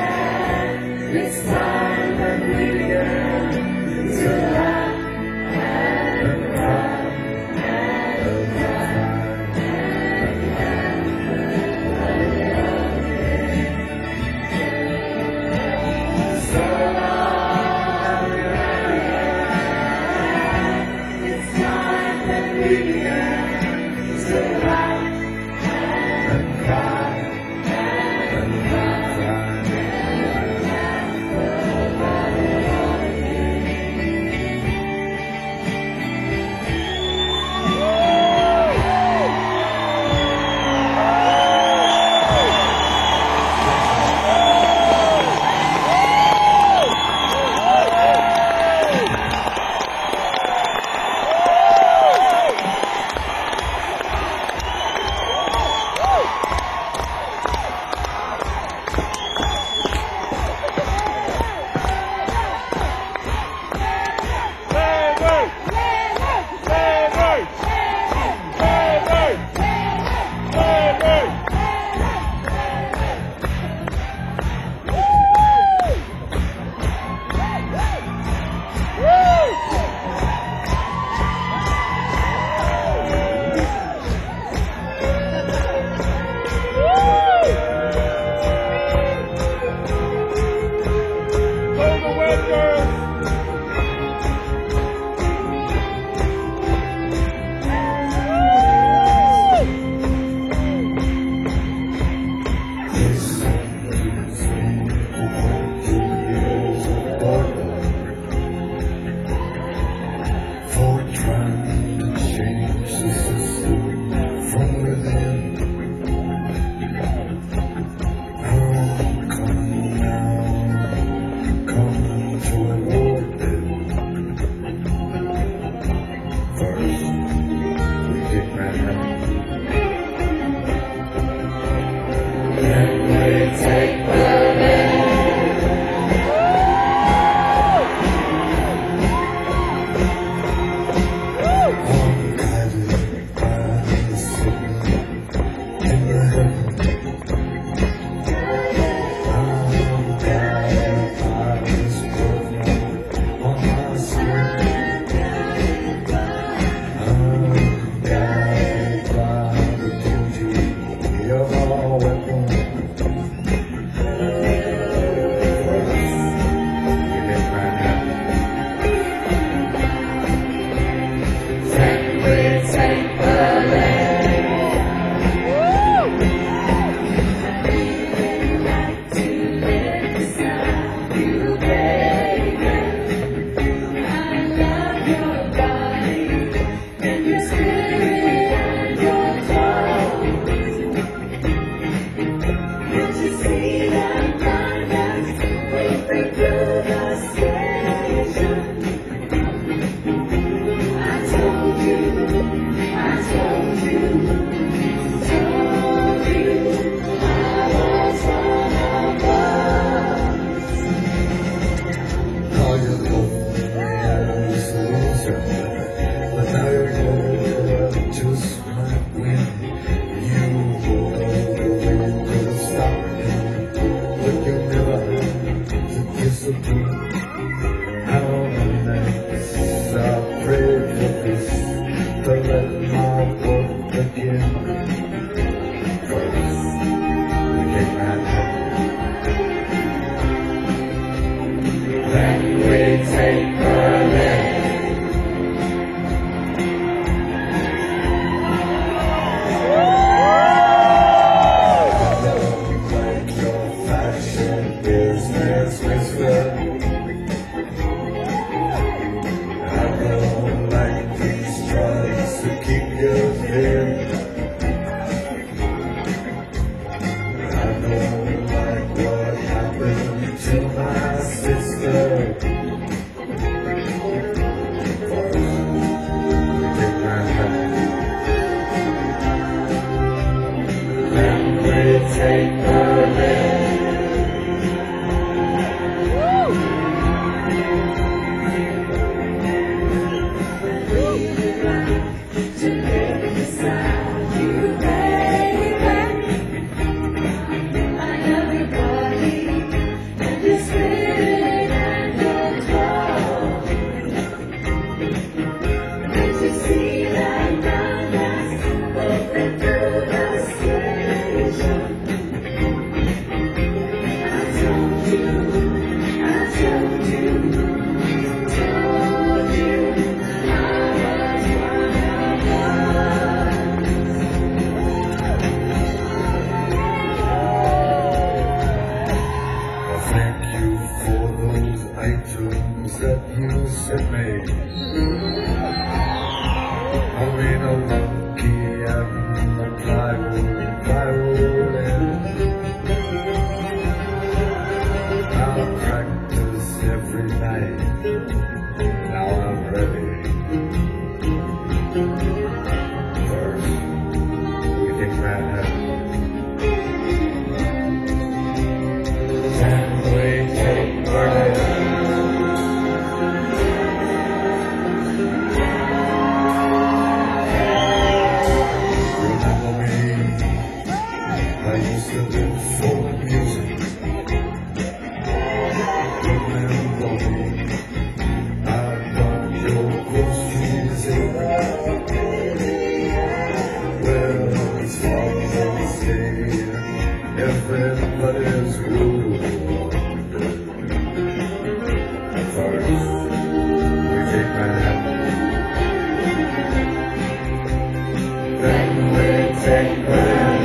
Can't you see that diamonds leaping through the station? I told you, I told you, told you I was one of us. All your love, I was a loser, but now you're going just like when you were the way you could have stopped me, but you never had to disapprove. How many nights I prayed for this, to let my work begin. First, we came Manhattan, then we take Berlin. Like your fashion business whisper, I don't like these drugs to keep you in. I don't like what happened to my sister. First, we take Manhattan, then we take Berlin. To live beside you, baby. I love your body and your spirit and your talk. Can't you see that diamonds leaping through the station? I told you, I told you, told you I was one of us. Thank you for those items that you sent me. I mean, a monkey and a plywood violin. I'll practice every night. Now I'm ready. First, we take Manhattan, then we take Berlin. Remember me? I used to live for music. Remember me? I bought your groceries in. Well, it's Father's Day. Everybody's rude. First, we take Manhattan, then we take Berlin.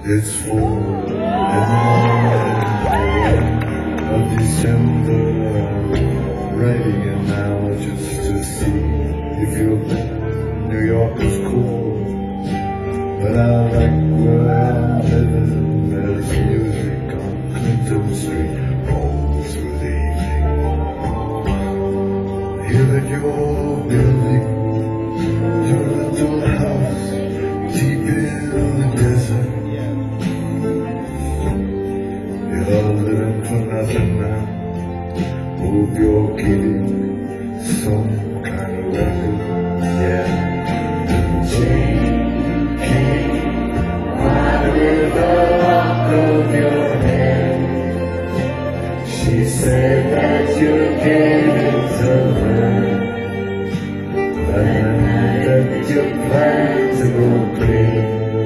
It's four in the morning of December. I'm writing it now just to see if you're there. New York is cool, but I like where I'm living. There's music on Clinton Street all through the evening. Here that you're building your little house deep in the desert. You're living for nothing now. Hope you're getting some kind of record. Yeah. Jane came right with the lock of your hand. She said that you gave it to her, and that you plan to go clear.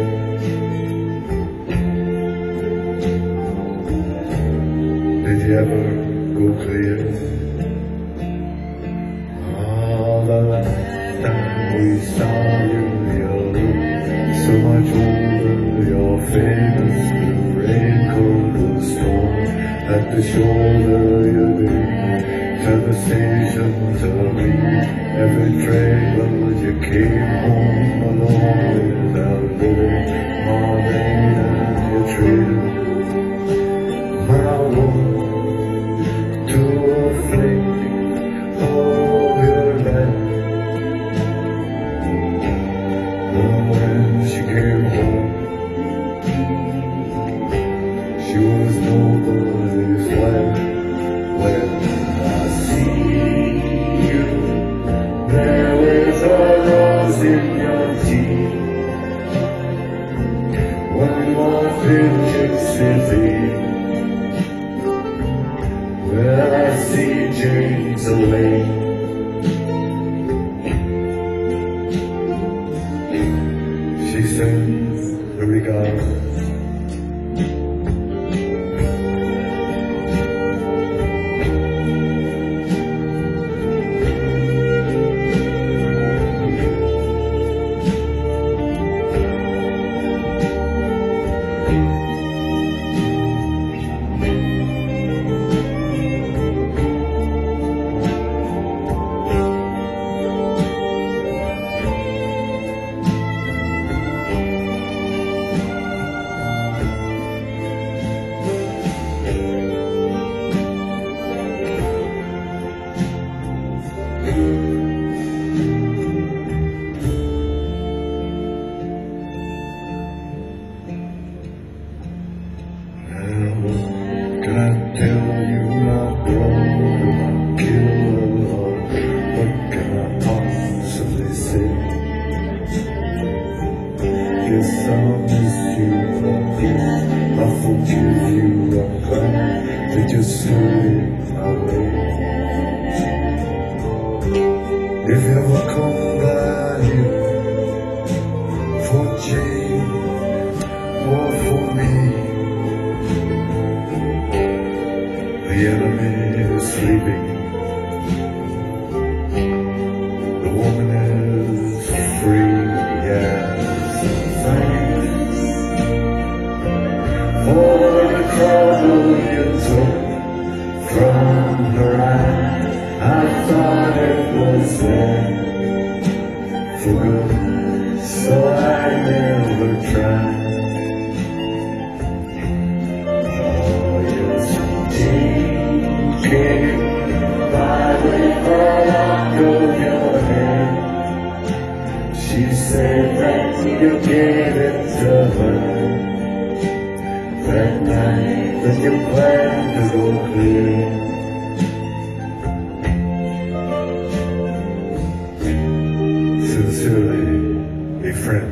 Did you ever go clear? Oh, the last time we saw you, you looked so much older. Your famous blue raincoat was torn at the shoulder. You did to the station to meet every train, but you came home alone without living more than you traded my woman to a flake of your life. And when she came home, she was nobody's wife. When I see you there with a rose in your teeth, one more Picnic City, where I see James away. She sends her regards. Can I tell you my brother, my killer? What can I possibly say? Yes, I'll miss you, but yes, I'll forgive you. I'm glad that you stood in my way. If you ever come by here for Jane or for me, the enemy is sleeping, the woman is free. Yes, thanks for the trouble you took from her eyes. I thought it was there for good, so I never tried. Came by with a lock of your hair. She said that you gave it to her that night, that you planned to go clear. Sincerely, a friend.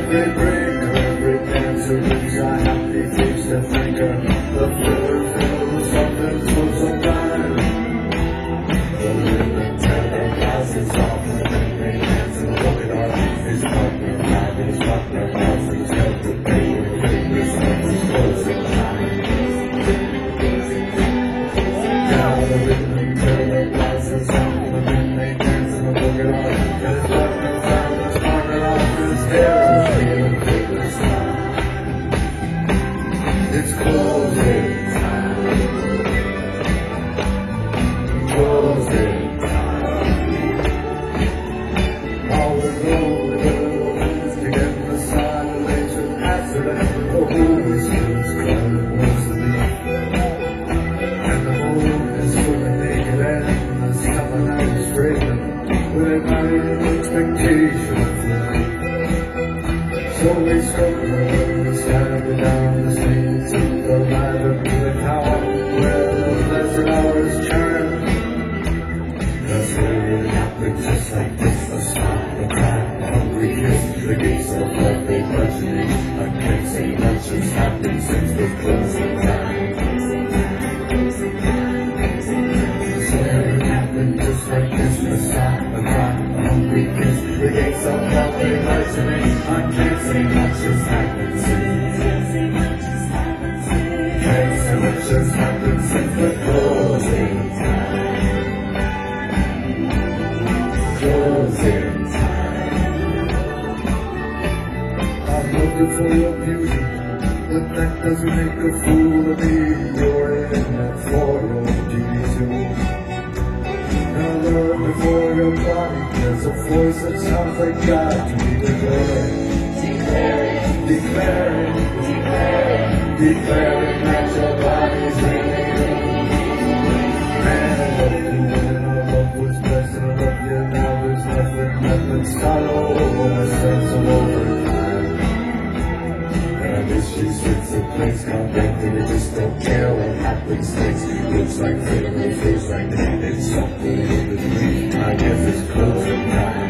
every breaker, every dancer is a happy face to think of. The filler feels something so sublime. The rhythm telecasts off the memory dance and look at our his partner, find his partner, house and help the paper, fingers, fingers, closing time. Now the rhythm telecasts off the memory dance and look at our his partner, find his partner, house and hair is feeling fingers time. It's closing time. Closing time. All the roads to get the silent accident. The whole is crying most of me. And the moon is swimming naked and the summer night is fragrant with a night expectation of life. So we stumble and we stand down the street to the ladder to the tower where the pleasant hours churn. That's where it happened, just like this. A stop, a cry, a hungry kiss. The gates of love, they budgeting. I can't say much has happened since the closing time. That's where it happened, just like this. A stop, a cry, a hungry kiss. The gates of love, they budgeting. I can't say much has happened since. Can't say much has happened since the closing time. Closing time. I'm looking for your beauty, but that doesn't make a fool of me. You're in it for your duty too. Now learn before your body. There's a voice that sounds like God to be declaring, declaring, declaring, declaring, declaring that your body's real. Man, I love you when our love was blessed, and I love you now. There's nothing left but sorrow and a sense of overtime. And I miss you since the place got wrecked, and I just don't care what happens next. Looks like freedom, it feels like it's something in between. I guess it's closing time.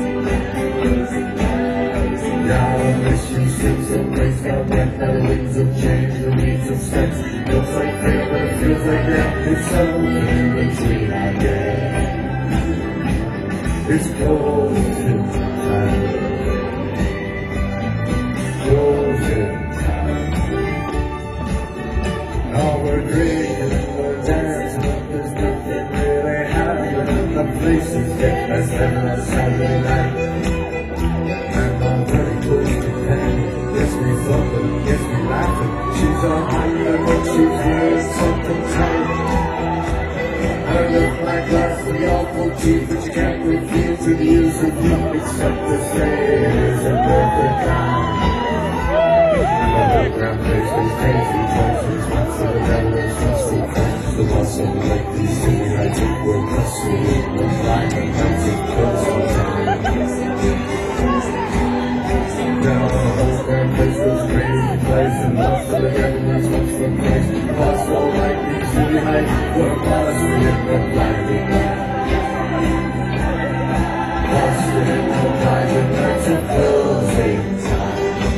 Now I miss you since the place got wrecked, now the winds of change, the weeds of sex. Looks like freedom, but it feels like that. It's something in between, I guess. It's closing time. Closing time. Now we're drinking and we're dancing, but there's nothing really happening. The place is dead as heaven on Saturday night. And I'm very close to pain. Gets me thumping, gets me laughing. She's on high, but she's hearing something tight. I lift my glass to the awful teeth, but you can't refuse to the use of you, except to say it is a perfect time. And the whole ground place goes crazy, choices, once the devil is hustle, the muscle like these city I think we're hustling, we're flying and bouncing closing time. Now the whole ground place goes crazy, place and lost to the devil is hustling place, hustle like these city heights, we're bustling in the blinding light. Bustling in the blinding lights of closing time.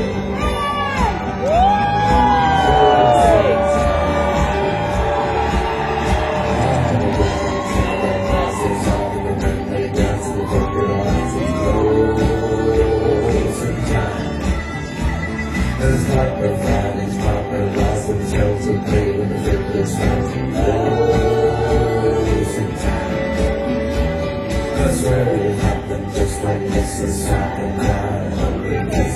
There's like the findings, proper loss and shelter, play with the victor's hands. Closing time. That's where it happened, just like this, a second cry, hungry kiss.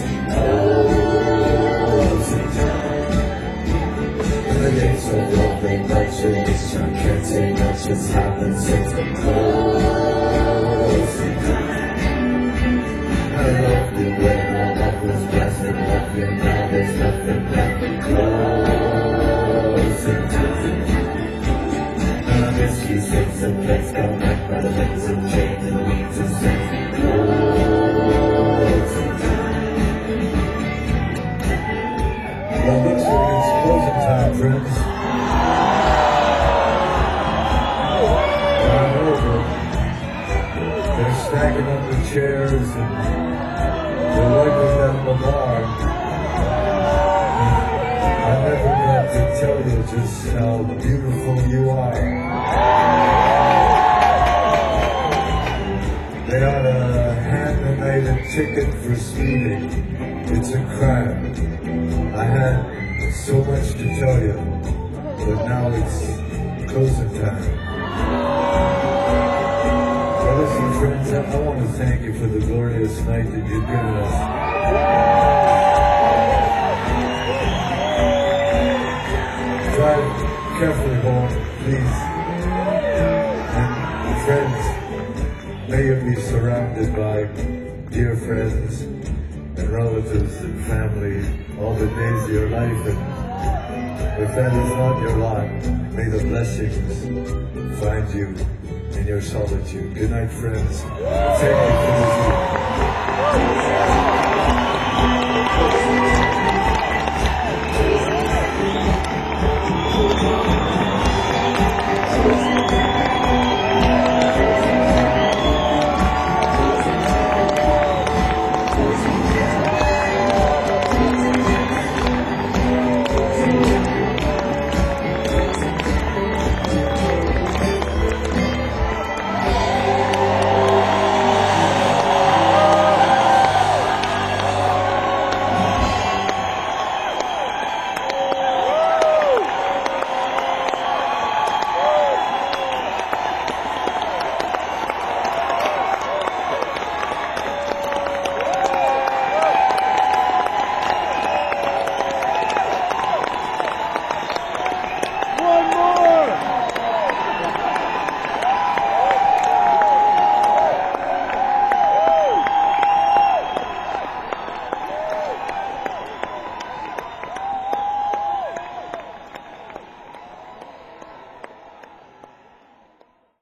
Closing time. And the gates of love, they touch your mission. Can't say much has happened since the closing time. I love you when our love was blessed, and love you now, there's nothing left but closing time. And I miss you since the place got wrecked by the winds of change and the weeds of sex. Closing time. Well, looks like it's closing time, friends. Not over. They're stacking up the chairs and they're wiping down the ticket for speeding. It's a crime. I had so much to tell you, but now it's closing time. Brothers and friends, I, I want to thank you for the glorious night that you've given us. Drive carefully home, please. And friends, may you be surrounded by dear friends and relatives and family all the days of your life. And if that is not your lot, may the blessings find you in your solitude. Good night, friends. Thank you for this evening.